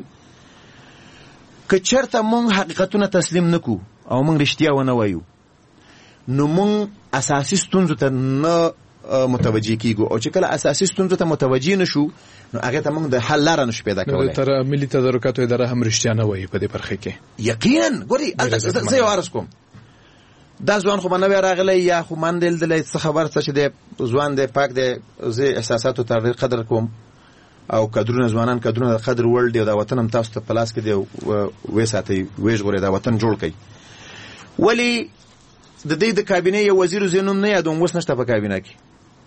که چېرته مونږ حقیقتونه تسلیم نه کړو او مونږ رښتیا ونه وایو، نو مونږ اساسي ستونزو ته نه متوجه کیږو، او چې کله اساسي ستونزو ته متوجه نشو نو هغه ته موږ د حل لاره نشو پیدا کولای. تر ملي تدارکاتو اداره هم رښتیا نه وایي په دې برخه کې. یقینا ګوري زه یو عرض کوم، دا ځوان خو باندې راغلی یا خو من دل دل څه خبر څه چې د ځوان د پاک د زه احساساتو ته قدر کوم، او کډرونه ځوانان کډرونه د قدر ورل دی، دا وطن هم تاسو ته پلاس کې دی وې ساتي وېژ غوړي دا وطن جوړ کړي. ولی د دې د کابینه یو وزیر زینوم نه یادوم، اوس نشته په کابینه کې.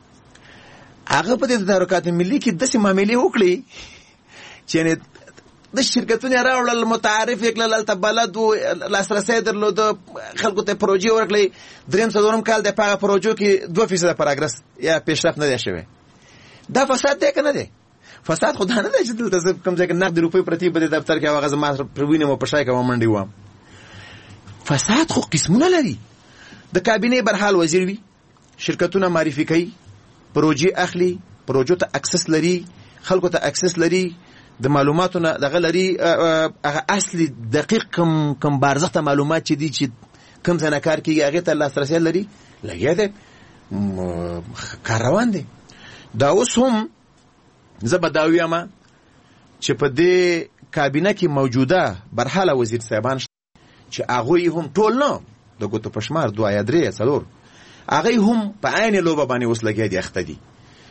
هغه په دې تدارکات ملي کې داسې معاملې وکړي چې د شرکتونو راوړل، متعارف یې کړل، هلته بلد و، لاسرسی درلوده، خلکو ته پروژې ورکړې. درېیم څلورم کال د په هغه پروژو کې دوه فیصده پراګرس یا پیشرفت نه دی شوی. دا فساد دی که نه دی؟ فساد خو دا نه دی چې دلته زه کوم ځای کې نقد روپۍ پرتې په دې دفتر کې او هغه زما پر وینم او په شای کې منډې وم. فساد خو قسمونه لري. د کابینې برحال وزیر وي، شرکتونه معرفي کوي، پروژې اخلي، پروژو ته اکسس لري، خلکو ته اکسس لري، د معلوماتو نه دغه لري، هغه اصلي دقیق کم کم بارزخته معلومات چې دي چې کوم ځای نه کار کېږي هغې ته لاسرسی لري، لګیا دی، کار روان دی. دا اوس هم زه به دا ویم چې په دې کابینه کې موجوده برحاله وزیر صاحبان چې هغوی هم ټول نه د ګوتو په شمار دوه یا درې یا څلور، هغوی هم په عین لوبه باندې اوس لګیا دي، اخته دي.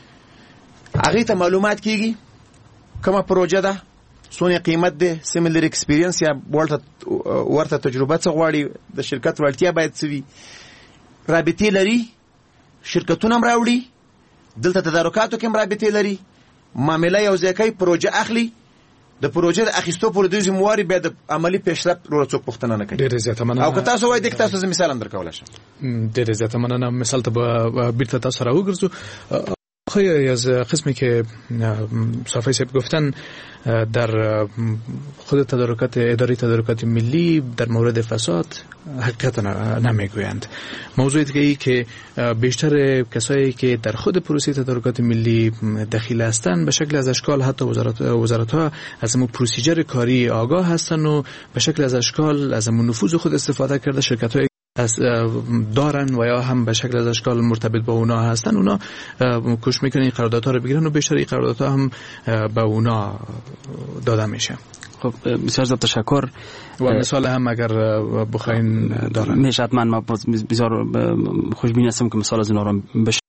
هغوی ته معلومات کېږي کومه پروژه ده، څونه قیمت دی، سیملر ایکسپیرینس یا ورته تجربه څه غواړي، د شرکت وړتیا باید څه وي، رابطې لري، شرکتونه هم راوړي، دلته تدارکاتو کې هم رابطې لري، معامله یو ځای کوي، پروژه اخلي، د پروژې د اخیستو پر دوی زمواري به د عملی پیشرفت وروړو څوک پوښتنه نه کوي. ډېر زیاته مننه. او که تاسو وایي د تاسو زه مثال هم درکولای شم. ډېر زیاته مننه. مثال ته به بیرته تاسو راوګرځو. خیلی از قسمی که صافی صاحب گفتن در خود تدارکات اداره تدارکات ملی در مورد فساد حقیقت نمیگویند. موضوعی دیگه که بیشتر کسایی که در خود پروسه تدارکات ملی دخیل هستند به شکل از اشکال حتی وزارت وزارت ها از همون پروسیجر کاری آگاه هستند و به شکل از اشکال از همون نفوذ خود استفاده کرده شرکت های از دارن و یا هم به شکل از اشکال مرتبط با اونا هستن، اونا کوشش میکنن این قراردادها رو بگیرن و بیشتر این قراردادها هم به اونا داده میشه. خب بسیار زیاد تشکر. و مثال هم اگر بخواین دارن میشه حتما. ما بسیار خوشبین هستم که مثال از اونا رو بشه.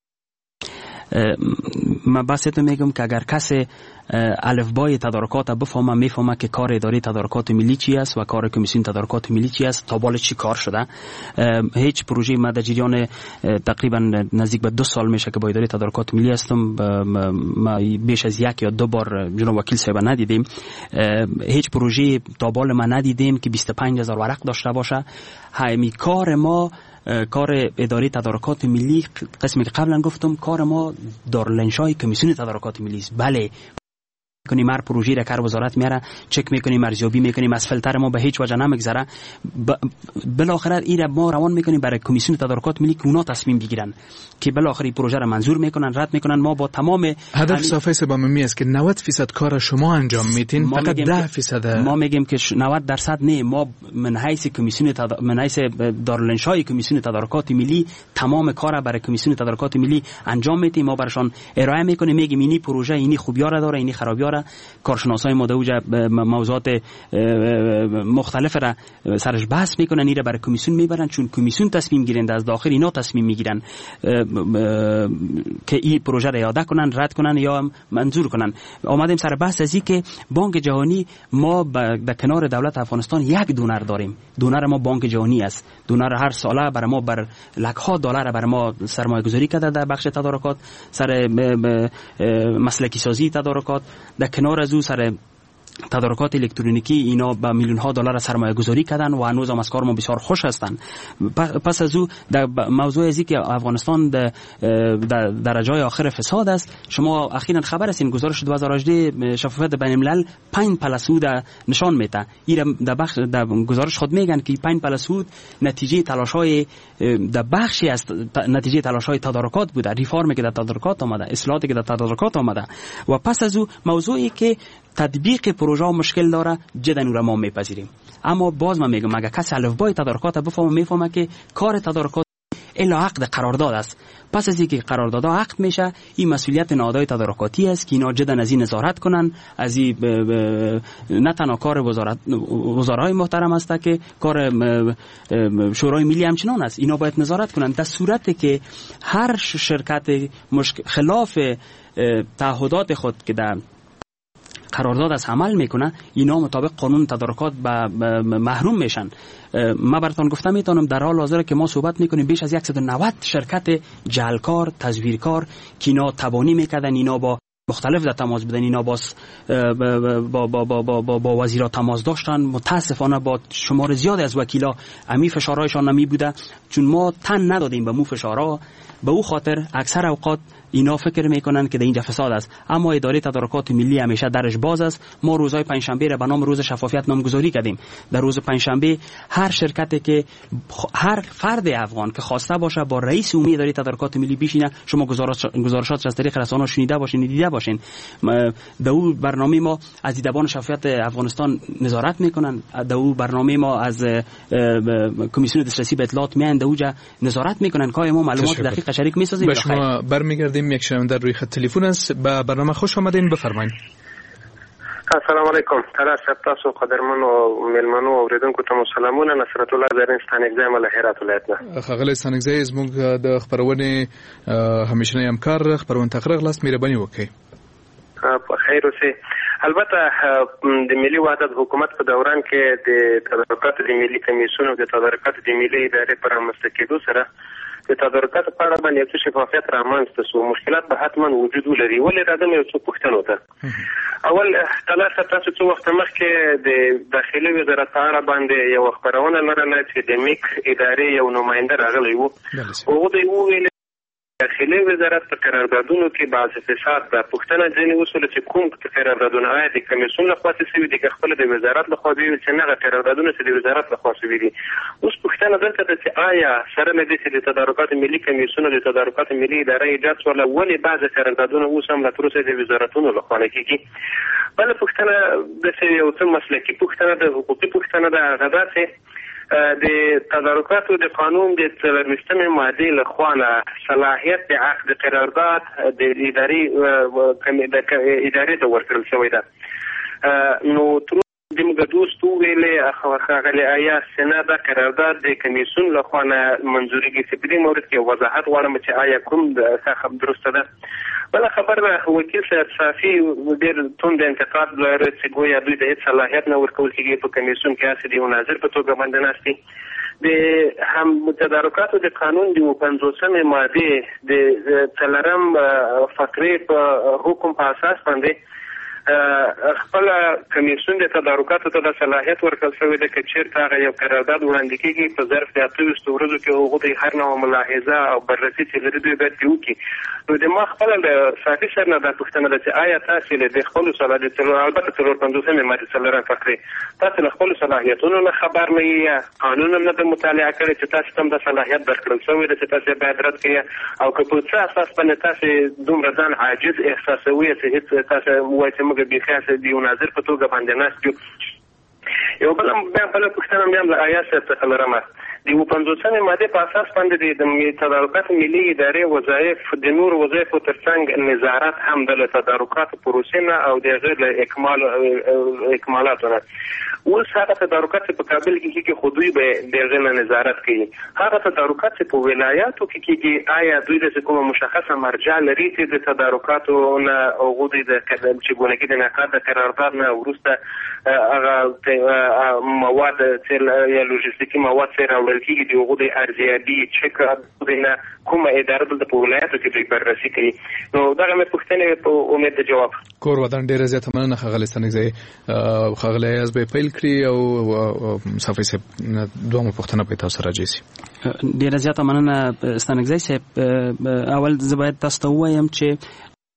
من بحثتون میگم که اگر کسی الفبای تدارکات بفهمه میفهمه که کار اداره تدارکات ملی چی است و کار کمیسیون تدارکات ملی چی است، تا بال چی کار شده. هیچ پروژه ما در جریان تقریبا نزدیک به دو سال میشه که با اداره تدارکات ملی هستم، ما بیش از یک یا دو بار جناب وکیل صاحب ندیدیم. هیچ پروژه تا بال ما ندیدیم که بیست و پنج هزار ورق داشته باشه. همین کار ما کار اداره تدارکات ملی قسمی که قبلا گفتم کار ما دارالانشای کمیسیون تدارکات ملی است. بله میکنیم هر پروژه را کار وزارت میاره چک میکنیم ارزیابی میکنیم از فلتر ما به هیچ وجه نمیگذره. بالاخره این را ما روان میکنیم برای کمیسیون تدارکات ملی که اونا تصمیم بگیرن که بالاخره پروژه را منظور میکنن رد میکنن. ما با تمام هدف صافی سباممی است که نود درصد کار شما انجام میدین، فقط ده درصد ما میگیم که نود درصد نه. ما من حیث کمیسیون تد... من حیث دارالانشای کمیسیون تدارکات ملی تمام کار برای کمیسیون تدارکات ملی انجام میدیم. ما براشون ارائه میکنیم، میگیم اینی پروژه اینی خوبی‌ها را داره اینی خرابی‌ها را. کارشناسای ما دوجا موضوعات مختلف را سرش بحث میکنن، این را برای کمیسیون میبرن چون کمیسیون تصمیم گیرنده از داخل اینا تصمیم میگیرن که این پروژه را اعاده کنن، رد کنن یا منظور کنن. آمدیم سر بحث از این که بانک جهانی ما در کنار دولت افغانستان یک دونر داریم. دونر ما بانک جهانی است. دونر هر ساله برای ما بر لکها دلار برای ما سرمایه گذاری کرده در بخش تدارکات، سر مسلکی سازی تدارکات. در کنار از او سر تدارکات الکترونیکی اینا با میلیون ها دلار سرمایه گذاری کردن و هنوز هم از کار ما بسیار خوش هستند. پس از او در موضوع ازی که افغانستان در درجه آخر فساد است، شما اخیراً خبر هستین گزارش دو هزار و هجده شفافیت بین الملل پنج پلسود نشان میده. این در بخش در گزارش خود میگن که پنج پلسود نتیجه تلاش‌های در بخشی است، نتیجه تلاش‌های تدارکات بوده، ریفرمی که در تدارکات آمده، اصلاحاتی که در تدارکات آمده. و پس از او موضوعی که تطبیق پروژه مشکل داره جدا اون را ما میپذیریم. اما باز من میگم اگر کسی الفبای تدارکات بفهمه میفهمه که کار تدارکات الا عقد قرارداد است. پس از اینکه قراردادها عقد میشه این مسئولیت نهادهای تدارکاتی است که اینا جدا از این نظارت کنن. از این نه تنها کار وزارت وزرای محترم است که کار شورای ملی همچنان است. اینا باید نظارت کنن در صورتی که هر شرکت خلاف تعهدات خود که در قرارداد از عمل میکنه اینا مطابق قانون تدارکات محروم میشن. ما براتون گفتم میتونم در حال حاضر که ما صحبت میکنیم بیش از صد و نود شرکت جعلکار تزویرکار که اینا تبانی میکردن، اینا با مختلف در تماس بودن، اینا باز با با با با با, با وزیرا تماس داشتن. متاسفانه با شمار زیاد از وکیلا امی فشارهایشان نمی بوده چون ما تن ندادیم به مو فشارها. به او خاطر اکثر اوقات اینا فکر میکنن که در اینجا فساد است، اما اداره تدارکات ملی همیشه درش باز است. ما روزهای پنجشنبه را به نام روز شفافیت نامگذاری کردیم. در روز پنجشنبه هر شرکتی که هر فرد افغان که خواسته باشه با رئیس عمومی اداره تدارکات ملی بشینه، شما گزارشات از طریق رسانه‌ها شنیده باشین دیده باشین. در اون برنامه ما از دیدبان شفافیت افغانستان نظارت میکنن. در اون برنامه ما از کمیسیون دسترسی به اطلاعات میان در اونجا نظارت میکنن که ما معلومات دقیق شریک میسازیم. به شما برمیگردیم. یک شنونده روی خط تلفن است. به برنامه خوش آمدین، بفرمایید. السلام علیکم. تلاش تاسو قدرمن او ملمنو اوریدونکو ته سلامونه. نصرت الله زرین ستانګزای مله هرات ولایت نه. خغل ستانګزای زموږ د خبرونه همیشنه همکار خبرونه تقریر لاس مهرباني وکړي. په خیر اوسه. البته د ملي وحدت حکومت په دوران کې د تدارکات د ملي کمیسیون او د تدارکات د ملي ادارې پر رامنځته کېدو سره د تدارکاتو په اړه باندې یو څه شفافیت رامنځته شو. مشکلات به حتما وجود ولري. ولې راځم یو څو پوښتنو ته. اول تاسو تاسو څو وخت مخکې د داخلي وزارت په اړه باندې یو خبرونه لرله چې د میک ادارې یو نماینده راغلی و. هغه دوی وویل داخلي وزارت په قراردادونو کې بعض فساد د پښتنه ځینې وسول چې کوم قراردادونه آیا د کمیسیون لخوا شوي دي که خپل د وزارت لخوا دي چې نه قراردادونه چې د وزارت لخوا شوي دي. اوس پښتنه دلته ده چې آیا سره له دې چې د تدارکات ملي کمیسیون د تدارکات ملي ادارې ایجاد شوله ولې بعض قراردادونه اوس هم لا تر اوسه د وزارتونو لخوا نه کېږي؟ بله پوښتنه داسې یو څه مسلکي پوښتنه ده، حقوقي پوښتنه ده. هغه دا چې د تدارکاتو د قانون د څلرویشتمې مادې لخوا نه صلاحیت د عقد قرارداد د ادارې د ادارې ته ورکړل شوی ده. نو تر د موږ دوست ویلې ښاغلي ایاز سینا دا قرارداد د کمیسیون لخوا نه منظوري کېږي. په دې مورد کې وضاحت غواړم چې آیا کوم څه درسته ده. بله خبر وکیل صاحب صافي ډېر توند انتقاد لري چې ګویا دوی د هېڅ صلاحیت نه ورکول کېږي په کمیسیون کې هسې د یو ناظر په توګه باندې ناست دي. د هم تدارکاتو د قانون د پنځوسمې مادې د څلورم فقرې په حکم په اساس باندې خپل کمیسیون د تدارکاتو ته د صلاحیت ورکړل شوی ده که چېرته هغه یو قرارداد وړاندې کېږي په ظرف د اته ویشتو ورځو کې هغو ته هر نوع ملاحظه او بررسي چې لري دوی باید پرې وکړي. نو د ما خپله د صافي سر نه دا پوښتنه ده چې آیا تاسې له د خپلو صلاحیتونو البته څلور پنځوسمې مادې څلورم فقرې تاسې له خپلو صلاحیتونو نه خبر نه یې یا قانون هم نه ده مطالعه کړی چې تاسې ته هم دا صلاحیت درکړل شوی ده چې تاسې باید رد کړئ او که په څه اساس باندې تاسې دومره ځان عاجز احساسوي چې هېڅ تاسې ووایئ چې موږ بیخي د یو ناظر په توګه باندې ناست یو. یو بله بیا بله پوښتنه بیا هم له ایاز صاحب څخه لرمه. د یو پنځوسمې مادې په اساس باندې د تدارکات ملي ادارې وظایف د نورو وظایفو تر څنګ نظارت هم د تدارکاتو پروسې نه او د هغې له اکمال اکمالاتو نه. اوس هغه تدارکات چې په کابل کې کېږي خو دوی به د هغې نه نظارت کوي. هغه تدارکات چې په ولایاتو کې کېږي آیا دوی داسې کومه مشخصه مرجع لري چې د تدارکاتو نه هغو دوی د چګونګي د انعقاد د قرارداد نه وروسته هغه مواد یا لوژستیکي مواد څه راوړل کېږي د هغو د ارزیابي چک نه کومه اداره دلته په ولایاتو کې دوی بررسي کوي؟ نو دغه مې پوښتنې په امید د جواب. کور ودان ډېره زیاته مننه ښاغلی ستانکزی. ښاغلی ایاز به پیل کړي او صافي صاحب دومره پوښتنه به تاسو راځي. ډېره زیاته مننه ستانکزی صاحب. اول زه باید تاسو ته ووایم چې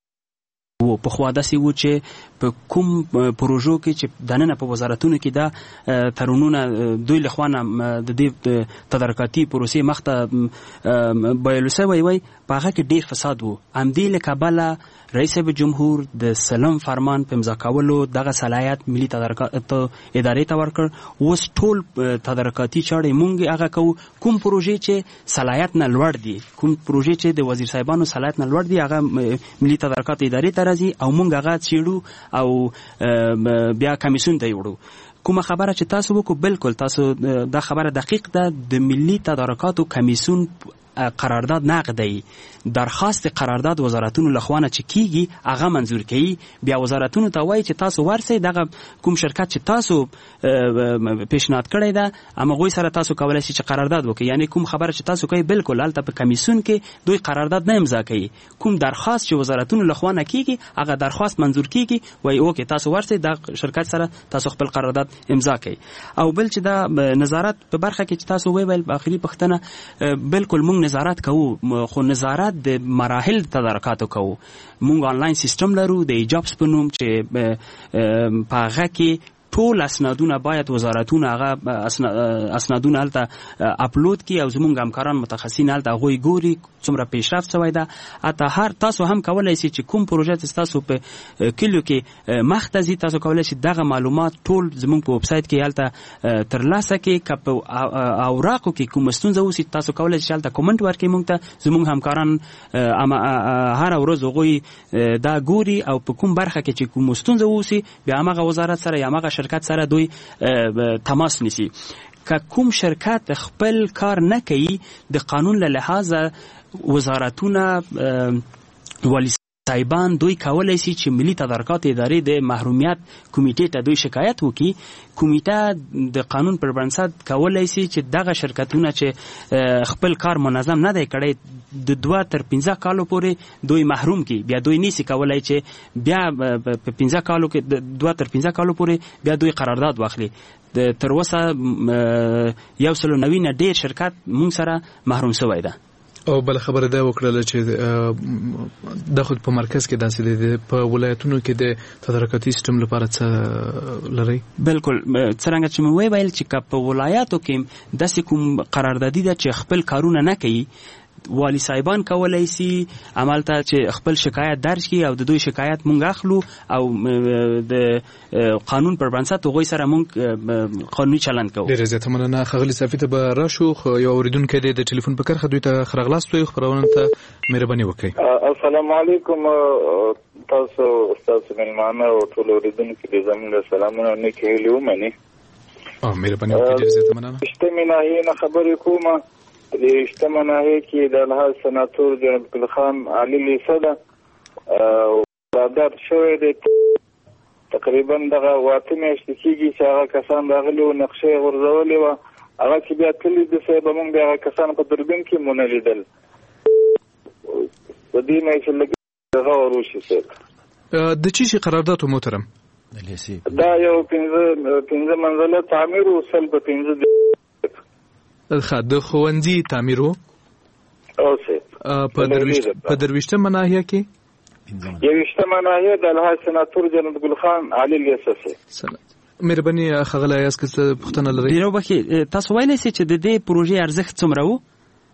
و په خوا داسې و چې په کوم پروژو کې چې دننه په وزارتونو کې دا تړونونه دوی له خوا نه د دې تدارکاتي پروسې مخته بایلو سوی وی په هغه کې ډېر فساد و. همدې له کبله رئیس جمهور د سلم فرمان په امضا کولو دغه صلاحیت ملي تدارکاتو ادارې ته ورکړ. اوس ټول تدارکاتي چارې مونږ هغه کوو کوم پروژې چې صلاحیت نه لوړ دي، کوم پروژې چې د وزیر صاحبانو صلاحیت نه لوړ دي هغه ملي تدارکات ادارې ته راځي او مونږ هغه څېړو او بیا کمیسیون ته یې وړو. کومه خبره چې تاسو وکړو بالکل تاسو دا خبره دقیق ده. د ملي تدارکاتو کمیسیون قرارداد نقدی، درخواست قرارداد وزارتونو لخوانه چې کیږي هغه منظور کوي. بیا وزارتونو ته وایي چې تاسو ورسئ دغه کوم شرکت چې تاسو پیشنهاد کړی ده هغوی سره تاسو کولی شئ چې قرارداد وکړئ. یعنی کوم خبره چې تاسو کوي بالکل هلته په کمیسیون کې دوی قرارداد نه امضا کوي. کوم درخواست چې وزارتونو لخوانه کیږي هغه درخواست منظور کیږي وایي اوکې تاسو ورسئ د شرکت سره تاسو خپل قرارداد امضا کوي. او بل چې دا نظارت په برخه کې چې تاسو ویل آخري پوښتنه بالکل مونږ نظارت کوو، خو نظارت د مراحل تدارکاتو کوو. مونږ آنلاین سیستم لرو د ایجابس په نوم چې په هغه کې ټول اسنادونه باید وزارتونه هغه اسنادونه هلته اپلود کړي او زموږ همکاران متخصصین هلته هغوی ګوري څومره پیشرفت شوی ده. حتی هر تاسو هم کولی شئ چې کوم پروژه چې تاسو په کلیو کې مخته ځي تاسو کولی شئ دغه معلومات ټول زموږ په ویب سایټ کې هلته ترلاسه کړئ. که په اوراقو کې کومه ستونزه اوسي تاسو کولی شئ هلته کومنټ ورکړئ موږ ته. زموږ همکاران هره ورځ هغوی دا ګوري او په کوم برخه کې چې کومه ستونزه اوسي بیا همغه وزارت سره یا همغه شرکت سره دوی تماس نیسي. که کوم شرکت خپل کار نه کوي د قانون له لحاظه وزارتونه والی صاحبان دوی کولای شي چې ملي تدارکات ادارې د محرومیت کمیټې ته دوی شکایت وکړي. کمیټه د قانون پر بنسټ کولای شي چې دغه شرکتونه چې خپل کار منظم نه دی کړی د دوه تر پنځه کالو پورې دوی محروم کړي. بیا دوی نشي کولای چې بیا په پنځه کالو کې د دوه تر پنځه کالو پورې بیا دوی قرارداد واخلي. د تر اوسه یو سل او نوي نه ډېر شرکت مونږ سره محروم شوی ده. او بل خبره ده وکړه چې د خود په مرکز کې داسې دي په ولایتونو کې د تدارکاتي سیستم لپاره څه لري؟ بالکل څنګه چې مو ویل چې په ولایتو کې داسې کوم قراردادي ده چې خپل کارونه نه کوي، والی صاحبان کولای شي عمل ته چې خپل شکایت درج کړي او د دوی شکایت مونږ اخلو او د قانون پر بنسټ هغوی سره مونږ قانوني چلند کوو. ډېره زیاته مننه. ښاغلي صافي ته به راشو، خو یو اورېدونکی دی د ټلیفون په کرښه، دوی ته ښه راغلاست وایو. خپرونه ته مهرباني وکړئ. السلام علیکم تاسو ستاسو مېلمانه او ټول اورېدونکي د زموږ سلامونه نیکې هیلې ومني. مهرباني وکړئ. ډېره زیاته مننه. شتمې ناحیې نه خبرې کومه. د شتمه ناحیې کې د الحاج سناتور جناب ګل خان علي لیسه ده قرارداد شوی دی. تقریبا دغه واته میاشتې کېږي چې هغه کسان راغلي وو، نقشه یې غورځولې وه. هغه چې بیا تللي دي صاحب موږ بیا هغه کسان په دوربین کې مو نه لیدل. په دې نه چې لږ دغه ور وشي صاحب. د چی شي قرارداد محترم؟ دا یو پنځه پنځه منزله تعمیر و سل په پنځه ښه د ښوونځي تعمیر و په درویشتمه ناحیه کې یویشتمه ناحیه د الحاج سناتور جناب ګل خان علي لیسه. مهرباني ښاغلی ایاز که څه پوښتنه لرئ؟ ډېر وبخښئ، تاسو ویلی سئ چې د دې پروژې ارزښت څومره و؟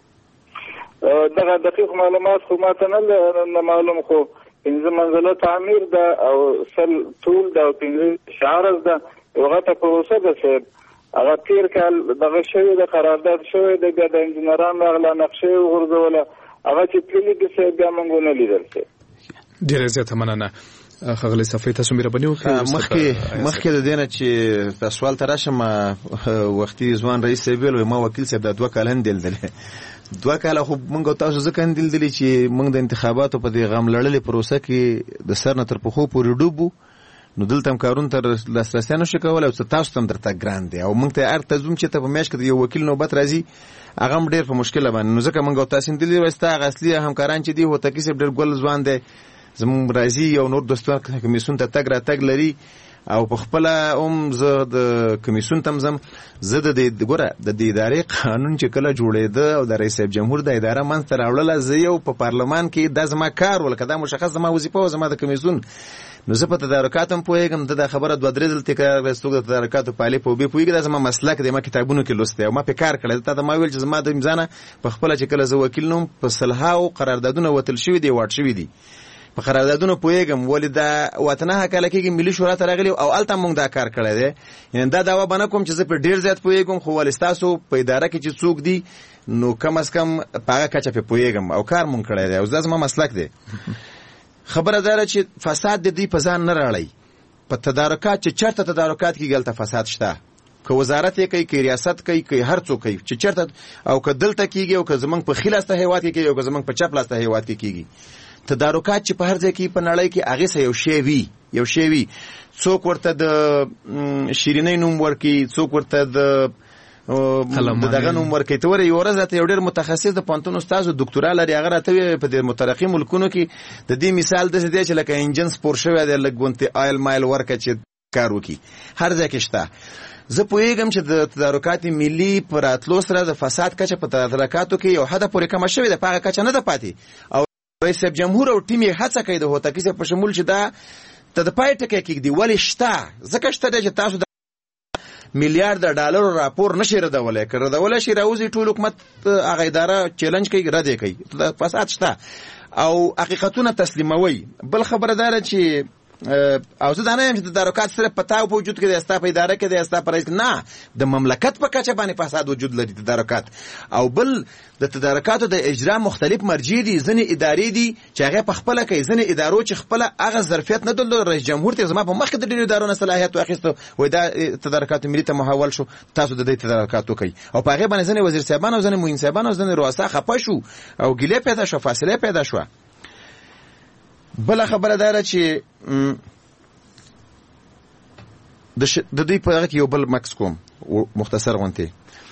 دغه دقیق معلومات خو ماته نه معلوم، خو پنځه منزله تعمیر ده او سل طول ده او پنځه شعرز ده. یو غټه پروسه ده صاحب. هغه تیر کال دغه شوی د قرارداد شوی د بیا د انجینران راغله نقشه یې وغورځوله. هغه چې تللي دي صاحب بیا موږ ونه لیدل صاحب. ډېره زیاته مننه. ښاغلی صفي تاسو مهرباني وکړئ. مخکې مخکې د دې نه چې په سوال ته راشم، وختي ځوان رئیس صاحب ویل ما وکیل صاحب دا دوه کاله هندلدلی دوه کاله خو موږ تاسو ځکه هندلدلي چې موږ د انتخاباتو په دې غم لړلې پروسه کې د سر نه تر پښو پورې ډوب، نو دلته هم کارونه تر لاسرسي نه شو کولی او تاسو ته هم درته ګران دی. او موږ ته هر تزوم چې ته په میاشت کې د یو وکیل نوبت راځي هغه هم ډېر په مشکله باندې، نو ځکه موږ او تاسو هندلي وایستا هغه اصلي همکاران چې دي هوتکي صاحب ډېر ګل ځوان دی زموږ راځي او نور دوستان کمیسیون ته تګ راتګ لري او په خپله هم زه د کمیسیون ته هم ځم. زه د دې ګوره د دې ادارې قانون چې کله جوړېده او د رئیس صاحب جمهور د اداره منځته راوړله، زه یو په پارلمان کې دا زما کار و، لکه دا مشخص زما وظیفه وه زما د کمیسیون. نو زه په تدارکاتو هم پوهېږم، ته دا خبره دوه درې ځل تکرار کړې، څوک د تدارکاتو په الف او ب پوهېږي، دا زما مسلک دی، ما کتابونو کې لوستی او ما پې کار کړی. تا ته ما ویل چې زما د امضا نه په خپله چې کله زه وکیل نوم په سلهاو قراردادونه وتل شوي دي، واټ شوي دي. په قراردادونو پوهېږم، ولې دا اوته نهه کاله کېږي ملي شورا ته راغلي او هلته موږ دا کار کړی دی. یعنې دا دعوه به نه کوم چې زه پرې ډېر زیات پوهېږم، خو ولې ستاسو په اداره کې چې څوک دي نو کم از کم په هغه کچه پې پوهېږم او کار مونږ کړی دی او دا زما مسلک دی. خبره دا ده چې فساد د دوی په ځان نه راړی. په تدارکات چې چېرته تدارکات کېږي هلته فساد شته، که وزارت یې کوي، که ریاست کوي، که هر څوک کوي، چې چېرته او که دلته کېږي او که زموږ په ښي لاسته هېواد کې کېږي او که زموږ په چپ لاسته هېواد کې کېږي. تدارکات چې په هر ځای کې په نړۍ کې هغې سه یو شی وي یو شی وي څوک ورته د شیرینۍ نوم ورکوي، څوک ورته د دغه نوم ورکوي. ته ورې یوه ورځ راته یو ډېر متخصص د پوهنتون استاد دکتورا لري، هغه راته ویل په دې مترقي ملکونو کې د دې مثال داسې دی چې لکه انجن سپور شوی دی، لږ غوندې آیل مایل ورکړه چې کار وکړي. هر ځای کې شته. زه پوهېږم چې د تدارکات ملي په راتلو سره د فساد کچه په تدارکاتو کې یو حده پورې کمه شوې ده، په هغه کچه نه ده پاتې. او رئیس صاحب جمهور او ټیم یې هڅه کوي د هوتکي صاحب په شمول چې دا ته د پای ټکی کېږدي. ولې شته؟ ځکه شته دی چې تاسو د میلیارډ ډالرو راپور نشي ردولی، که ردولی شي راوځي ټول حکومت هغه اداره چیلنج کوي، رد یې کوي. فساد شته او حقیقتونه تسلیموي. بل خبره دا ده چې او زه دا نه یم چې تدارکات صرف په تا په وجود کې دی، ستا په اداره کې دی، ستا په رئیس کې، نه، د مملکت په کچه باندې فساد وجود لري تدارکات. او بل د تدارکاتو د اجرا مختلف مرجع دي، ځینې ادارې دي چې هغې په خپله کوي، ځینې ادارو چې خپله هغه ظرفیت نه درلود. رئیس جمهور ته زما په مخکې د ډېرو ادارو نه صلاحیت واخیسته، وایي دا تدارکاتو ملي ته محول شو، تاسو د دې تدارکات وکئ. او په هغې باندې ځینې وزیر صاحبان او ځینې معین صاحبان او ځینې رؤسا خفه شو او ګیلې پیدا شو، فاصله پیدا شوه. بل خبره دا چې د دې په هغه کې یو بل مکس کوم مختصر غونته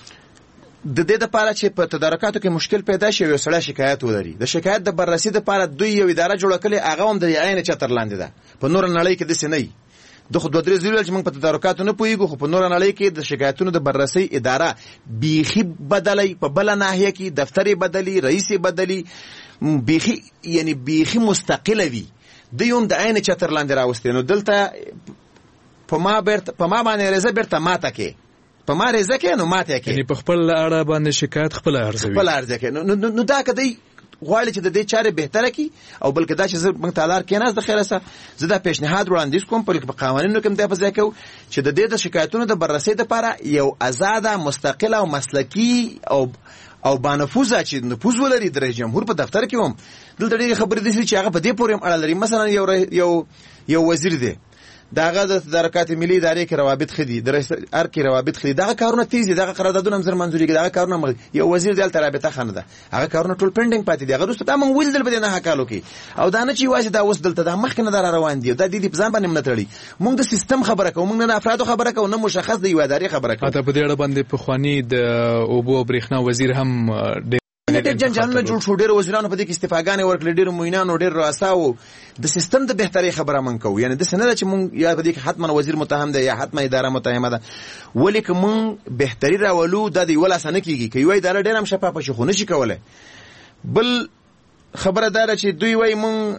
د دې لپاره چې په تدارکاتو کې مشکل پیدا شي یو سړی شکایت ولري د شکایت د بررسي لپاره دوی یو اداره جوړه کړي هغه هم د عین چتر لاندې ده په نور نړۍ کې د سنې د خو دوه درې ځله چې موږ په تدارکاتو نه پوهیږو خو په نور نړۍ کې د شکایتونو د بررسي اداره بیخي بدلی په بل ناحیه کې دفتر بدلی رئیس بدلی بیخي یعنی بیخي مستقله وي دوی هم د عین چتر لاندې راوستي نو دلته په ما برت په ما باندې رضا برته ماته کې په ما رضا کې نو ماته کې یعنی په خپل اړه باندې شکایت خپل ارزوي خپل ارزه کې نو نو دا کدی غواړي چې د دې چارې بهتره کی او بلکې دا چې موږ تعالی کېناز د خیره سره زه دا پیشنهاد وړاندیز کوم په قوانینو کې د ځای کو چې د دې د شکایتونو د بررسي لپاره یو آزاده مستقله او مسلکی او او بانفوذه چې نفوذ ولري د رئیس جمهور په دفتر کې هم دلته ډېر خبرې دي چې هغه په دې پورې اړه لري مثلا یو یو یو وزیر دی داغه د تدارکات ملي ادارې کې روابط خدي د رئیس ار کې روابط خدي دغه کارونه تیز دي دغه قراردادونه زر منځوري کې دغه کارونه یو وزیر د رابطه خانه ده هغه کارونه ټول پینډینګ پاتې دي هغه دوست ته مونږ ویل دل بده نه حکالو کې او دا نه چې واسه دا وس دلته د مخ نه در روان دي دا د دې په ځان باندې منتړي مونږ د سیستم خبره کوو مونږ نه افراد خبره کوو نه مشخص د یو ادارې خبره کوو ته په دې اړه باندې په خواني د اوبو برېښنا وزیر هم ډېر جنجالونه جوړ شو ډېر وزیرانو په دې کې استفاګانې ورکړي ډېر موینانو ډېر رؤساو د سیستم د بهتري خبره من کوو یعنی د سنده چې مونږ یا په دې کې حتما وزیر متهم دی یا حتما اداره متهمه ده ولیک مونږ بهتري راولو د دې ولا سن کېږي کوي وای دا ډېر هم شفافه شي خو نشي کولای بل خبره دار چې دوی وای مونږ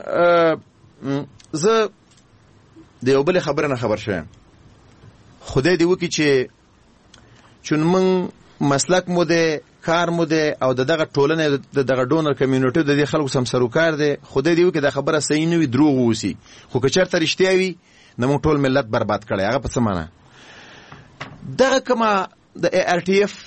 زه د یو بل خبره نه خبر شوم خدای دې وکړي چې چون مونږ مسلک مو ده کار مو ده او دغه ټولنه د دغه ډونر کمیونټي د دې خلکو سم سروکار ده خدای دې وکړي دا خبره صحیح نه وي دروغ ووسی خو که چېرته رښتیا وي نو موږ ټول ملت برباد کړی هغه په څه معنی دغه کما د ای آر ټي اف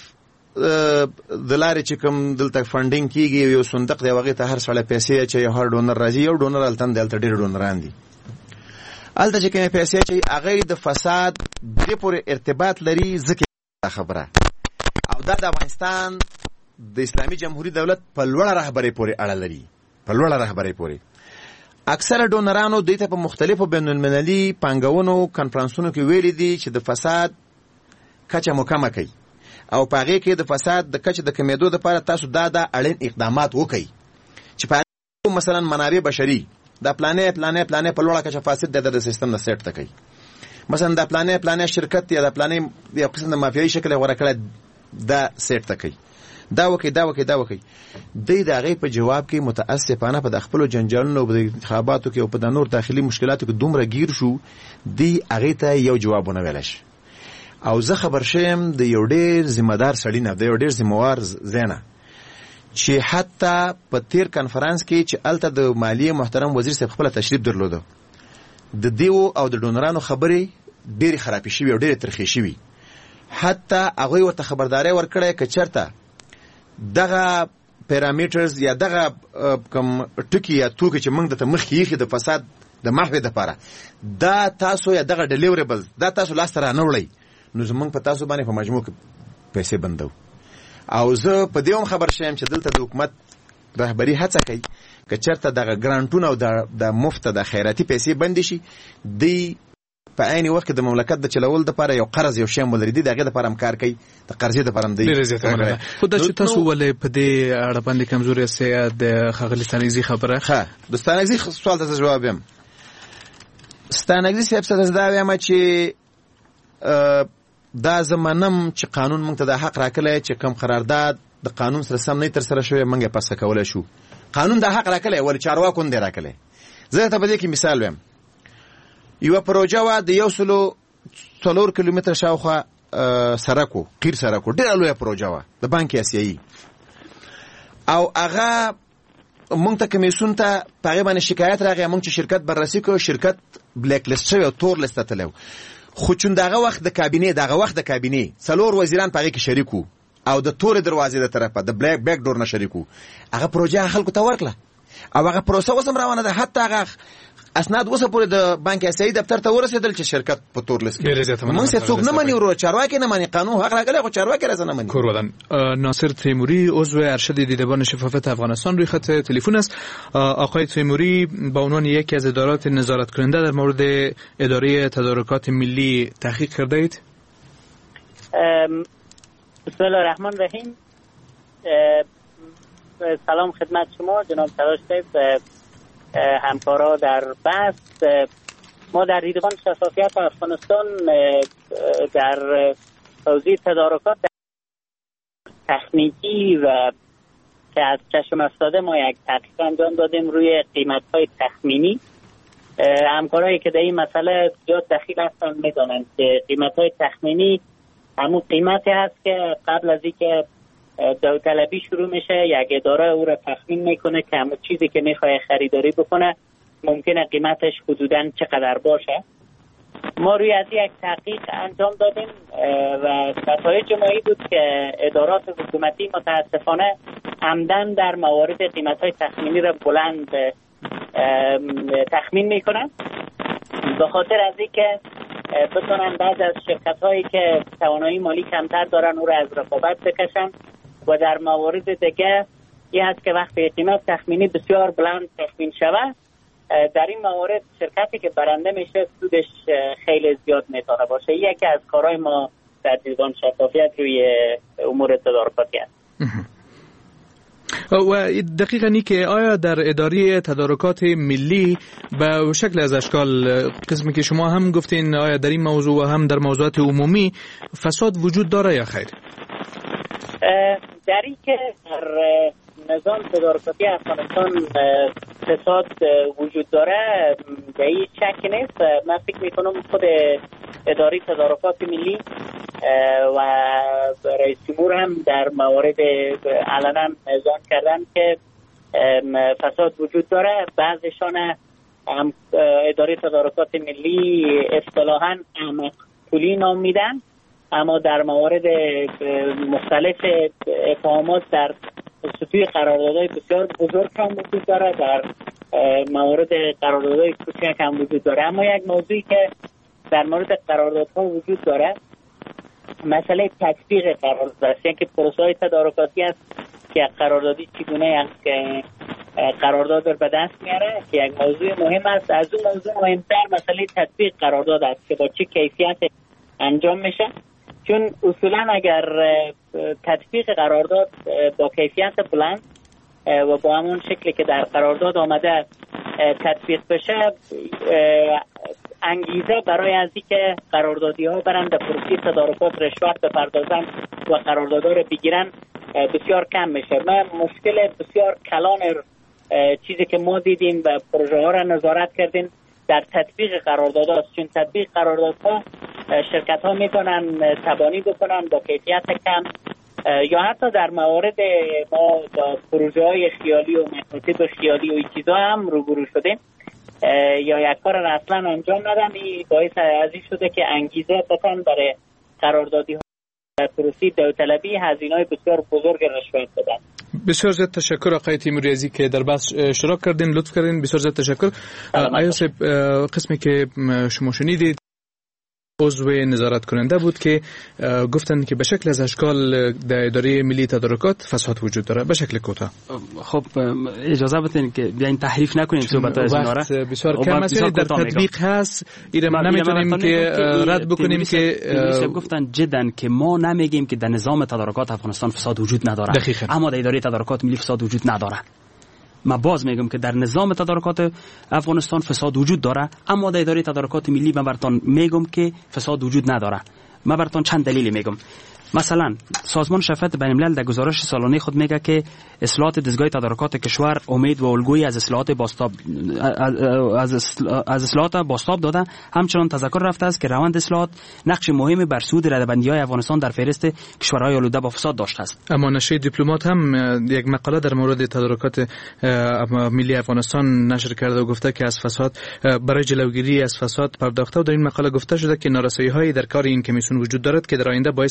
د لارې چې کوم دلته فنډینګ کیږي یو صندوق دی هغه ته هر سړی پیسې چې هر ډونر راځي یو ډونر التن دلته ډېر ډونران دي الته چې کوم پیسې چې هغه د فساد د پورې ارتباط لري ځکه خبره او دا د افغانستان د اسلامي جمهوریت دولت په لوړه رهبرۍ پورې اړه لري په لوړه رهبرۍ پورې اکثره ډونرانو د ته په مختلفو بین المللي پانګونو کانفرنسونو کې ویلي دي چې د فساد کچه مکمه کوي او په هغه کې د فساد د کچه د کمیدو لپاره تاسو دا د اړین اقدامات وکړي چې په مثلا منابع بشري دا پلانې پلانې پلانې په لوړه کچه فاسد د سیستم نه سیټ تکي مثلا دا پلانې پلانې شرکت یا دا پلانې یو قسم د مافیایي شکل غوړه کړه دا سیټ تکي دا وکي دا وکي دا وکي د دې هغه په جواب کې متاسفانه په د خپل جنجالونو په انتخاباتو کې او په د نور داخلي مشکلاتو کې دومره گیر شو دی هغه ته یو جوابونه ویلش او زه خبر شم د یو ډېر ذمہ دار سړی نه د یو ډېر ذمہوار زینه چې حتی په تیر کانفرنس کې چې الته د مالیه محترم وزیر صاحب خپل تشریف درلوده د دیو او د ډونرانو خبرې ډېر خرابې شوې او ډېر ترخې شوې حتی هغه ورته خبرداري ورکړه چې چرته دغه پیرامیټرز یا دغه کوم ټکی یا توګه چې موږ د مخ یې د فساد د محو د لپاره دا تاسو یا دغه ډیلیوریبل دا تاسو لاس تر نه وړي نو زمونږ په تاسو باندې په مجموع کې پیسې بندو او زه په دې هم خبر شوم چې دلته د حکومت رهبری هڅه کوي چې چرته دغه ګرانټونه او د مفت د خیراتي پیسې بند شي دی په عین وخت کې د مملکت د چلول لپاره یو قرض یو شی مولري دي دغه لپاره هم کار کوي د قرضې لپاره هم دی خو دا چې تاسو ولې په دې اړه باندې کمزوري سي د خغلی ستانګزي خبره ښه د ستانګزي سوال ته جواب یم ستانګزي صاحب څه دا وایم چې دا زمانم چې قانون موږ ته د حق راکړی چې کوم قرارداد د قانون سره سم نه تر سره شوی موږ یې پس کولای شو قانون د حق راکړی ول چارواکو نه راکړی زه ته به دې کې مثال وایم یو پروژه وا د یو سلو څلور کیلومتر شاوخوا سرکو قیر سرکو ډېر لوی پروژه وا د بانک اسیایي او هغه مونږ ته کمیسون ته پاره باندې شکایت راغی مونږ چې شرکت بررسي کو شرکت بلیک لیست شوی او تور لیست تلو خو چون دغه وخت د کابینه دغه وخت د کابینه څلور وزیران پاره کې شریکو او د تور دروازې د طرفه د بلیک بیک ډور نه شریکو هغه پروژه خلکو ته ورکړه او هغه پروسه وسم روانه ده حتی هغه اسناد اوسه پورې د بانک اسیایي دفتر ته ورسېدل چې شرکت په تور لیست کې موږ څه څوک نه مني ورو چارواکي نه مني قانون حق راغلی خو چارواکي راځي نه مني. کورودن ناصر تیموری عضو ارشد دیدبان شفافیت افغانستان روی خط تلفن است. آقای تیموری به عنوان یکی از ادارات نظارت کننده در مورد اداره تدارکات ملی تحقیق کرده اید؟ بسم الله الرحمن الرحیم. سلام خدمت شما جناب تلاش صاحب، همکارا در بحث. ما در دیدبان شفافیت افغانستان در حوزه تدارکات تکنیکی و که از چشم افتاده ما یک تحقیق انجام دادیم روی قیمت‌های تخمینی. همکارایی که در این مسئله زیاد دخیل هستن میدونن که قیمت‌های تخمینی همون قیمتی هست که قبل از اینکه داوطلبی شروع میشه یک اداره او را تخمین میکنه که همون چیزی که میخواد خریداری بکنه ممکنه قیمتش حدوداً چقدر باشه. ما روی از یک تحقیق انجام دادیم و نتایج ما این بود که ادارات حکومتی متاسفانه عمدن در موارد قیمت‌های تخمینی را بلند تخمین میکنن به خاطر از اینکه بتونن بعض از شرکت‌هایی که توانایی مالی کمتر دارن او را از رقابت بکشن و در موارد دیگه این هست که وقتی قیمت تخمینی بسیار بلند تخمین شود در این موارد شرکتی که برنده میشه سودش خیلی زیاد میتونه باشه. یکی از کارهای ما در دیدبان شفافیت روی امور تدارکاتی است. و دقیقاً این که آیا در اداره تدارکات ملی به شکل از اشکال قسمی که شما هم گفتین آیا در این موضوع و هم در موضوعات عمومی فساد وجود داره یا خیر؟ در این که در نظام تدارکاتی افغانستان فساد وجود داره به این شک نیست. من فکر میکنم خود اداره تدارکات ملی و رئیس جمهور هم در مورد علنا اعلام کردن که فساد وجود داره. بعضیشان هم اداره تدارکات ملی اصطلاحاً احمق پولی نام میدن، اما در موارد مختلف اتهامات در سطوح قراردادهای بسیار بزرگ هم وجود داره، در موارد قراردادهای کوچک هم وجود داره. اما یک موضوعی که در مورد قراردادها وجود داره مسئله تطبیق قرارداد است. یعنی که پروسه های تدارکاتی است که قراردادی چگونه یک قرارداد رو به دست میاره که یک موضوع مهم است. از اون موضوع مهمتر مسئله تطبیق قرارداد است که با چه کیفیت انجام میشه، چون اصولا اگر تطبیق قرارداد با کیفیت بلند و با همون شکلی که در قرارداد آمده تطبیق بشه انگیزه برای از اینکه قراردادی ها برن در پروسه تدارکات رشوت بپردازن و قراردادها رو بگیرن بسیار کم میشه. من مشکل بسیار کلان چیزی که ما دیدیم و پروژه ها را نظارت کردیم در تطبیق قرارداد است، چون تطبیق قراردادها شرکت ها میتونن تبانی بکنن با کیفیت کم یا حتی در مورد ما با پروژه های خیالی و مکاتب خیالی و این چیزا هم روبرو شدیم یا یک کار را اصلا انجام ندن. این باعث از این شده که انگیزه بتن برای قراردادی ها در پروسه داوطلبی هزینه‌های بسیار بزرگ رشوت بدن. بسیار زیاد تشکر آقای تیموری ازی که در بحث اشتراک کردین، لطف کردین. بسیار زیاد تشکر. آیا صاحب قسمی که شما شنیدید عضو نظارت کننده بود که گفتن که به شکل از اشکال در اداره ملی تدارکات فساد وجود داره. به شکل کوتاه خب اجازه بدین که بیاین تحریف نکنیم صحبت از اینا را. بسیار کم است در تطبیق هست اینا نمیتونیم که رد بکنیم که گفتن جدا که ما نمیگیم که در نظام تدارکات افغانستان فساد وجود نداره دقیقا. اما در اداره تدارکات ملی فساد وجود نداره. ما باز میگم که در نظام تدارکات افغانستان فساد وجود داره، اما در اداره تدارکات ملی من براتون میگم که فساد وجود نداره. من براتون چند دلیل میگم. مثلا سازمان شفافیت بین الملل در گزارش سالانه خود میگه که اصلاحات دستگاه تدارکات کشور امید و الگویی از اصلاحات باستاب از از اصلاحات باستاب داده. همچنان تذکر رفته است که روند اصلاحات نقش مهمی بر سود ردبندی‌های افغانستان در فهرست کشورهای آلوده با فساد داشته است. اما نشریه دیپلمات هم یک مقاله در مورد تدارکات ملی افغانستان نشر کرده و گفته که از فساد برای جلوگیری از فساد پرداخته و در این مقاله گفته شده که نارسایی‌هایی در کار این کمیسیون وجود دارد که در آینده باعث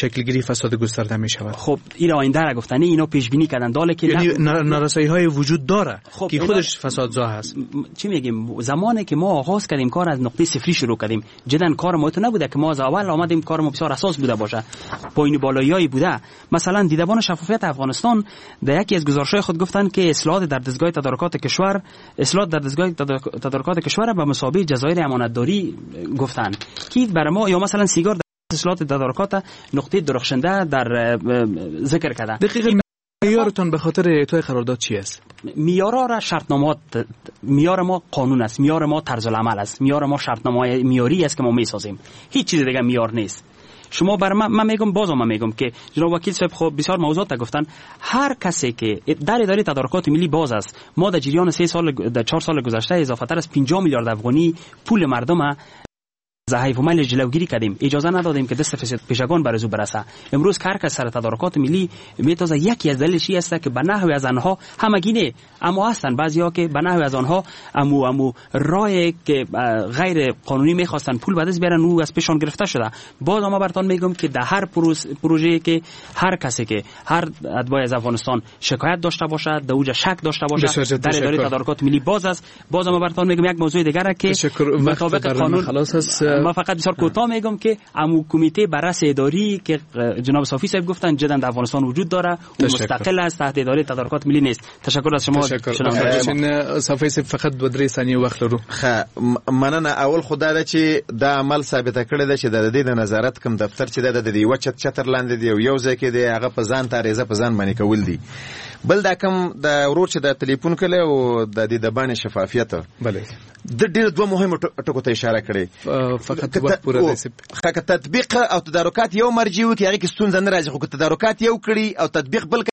شکلگیری فساد گسترده می شود. خب این آینده را گفتنی اینا پیش بینی کردن داله که یعنی نارسایی های وجود داره خب که خودش فسادزا هست. چی میگیم زمانی که ما آغاز کردیم کار از نقطه صفری شروع کردیم جدا کار ما تو نبوده که ما از اول آمدیم کار ما بسیار اساس بوده باشه پایین بالاییایی بوده. مثلا دیدبان شفافیت افغانستان در یکی از گزارش‌های خود گفتن که اصلاحات در دستگاه تدارکات کشور اصلاحات در دستگاه تدارکات کشور به مسابقه جزایر امانتداری گفتن که برای ما یا مثلا سیگار اصلاحات تدارکات نقطه درخشنده در ذکر کرده. دقیقاً معیارتون به خاطر اعطای قرارداد چی است؟ معیارا را شرطنامات معیار ما قانون است، معیار ما طرز العمل است، معیار ما شرطنامه معیاری است که ما میسازیم، هیچ چیز دیگه معیار نیست. شما بر من, من میگم بازم من میگم که جناب وکیل صاحب خب بسیار موضوعات گفتن. هر کسی که در اداره تدارکات ملی باز است، ما در جریان سه سال در چهار سال گذشته اضافه تر از پنجاه میلیارد افغانی پول مردم زحیف و میل جلوگیری کردیم، اجازه ندادیم که دست پیشگان بر زو برسه. امروز کار که سر تدارکات ملی میتازه یکی از دلیلش است که به نحو از آنها همگینه اما هستن بعضیا که به نحو از آنها امو امو رای که غیر قانونی میخواستن پول به دست بیارن او از پیشان گرفته شده. باز ما براتون میگم که در هر پروژه که هر کسی که هر ادعای از افغانستان شکایت داشته باشه در اوج شک داشته باشه در اداره تدارکات ملی باز است. باز ما براتون میگم یک موضوع دیگه که مطابق قانون خلاص است. ما فقط بسیار کوتاه میگم که امو کمیته بررسی اداری که جناب صافی صاحب گفتن جدا در افغانستان وجود داره و مستقل است تحت اداره تدارکات ملی نیست. تشکر از شما. شنوندگان صافی صاحب فقط دو درې ثانیې وخت لرو. خه مننه. اول خدای دا چې دا عمل ثابت کړی دی چې د دې د نظارت کوم دفتر چې د دې یو چت چتر لاندې دی یو ځای کې دی هغه په ځان تاریزه په ځان باندې کول دي. بل دا کوم د ورور چې د ټلیفون کله او د دې د باندې شفافیت بله د ډېر دوه مهمه ټکو ته اشاره کړې. فقط وخت پوره دی. خه تطبیق او تدارکات یو مرجع وي کې هغه کې ستونزه نه راځي خو تدارکات یو کړی او تطبیق بل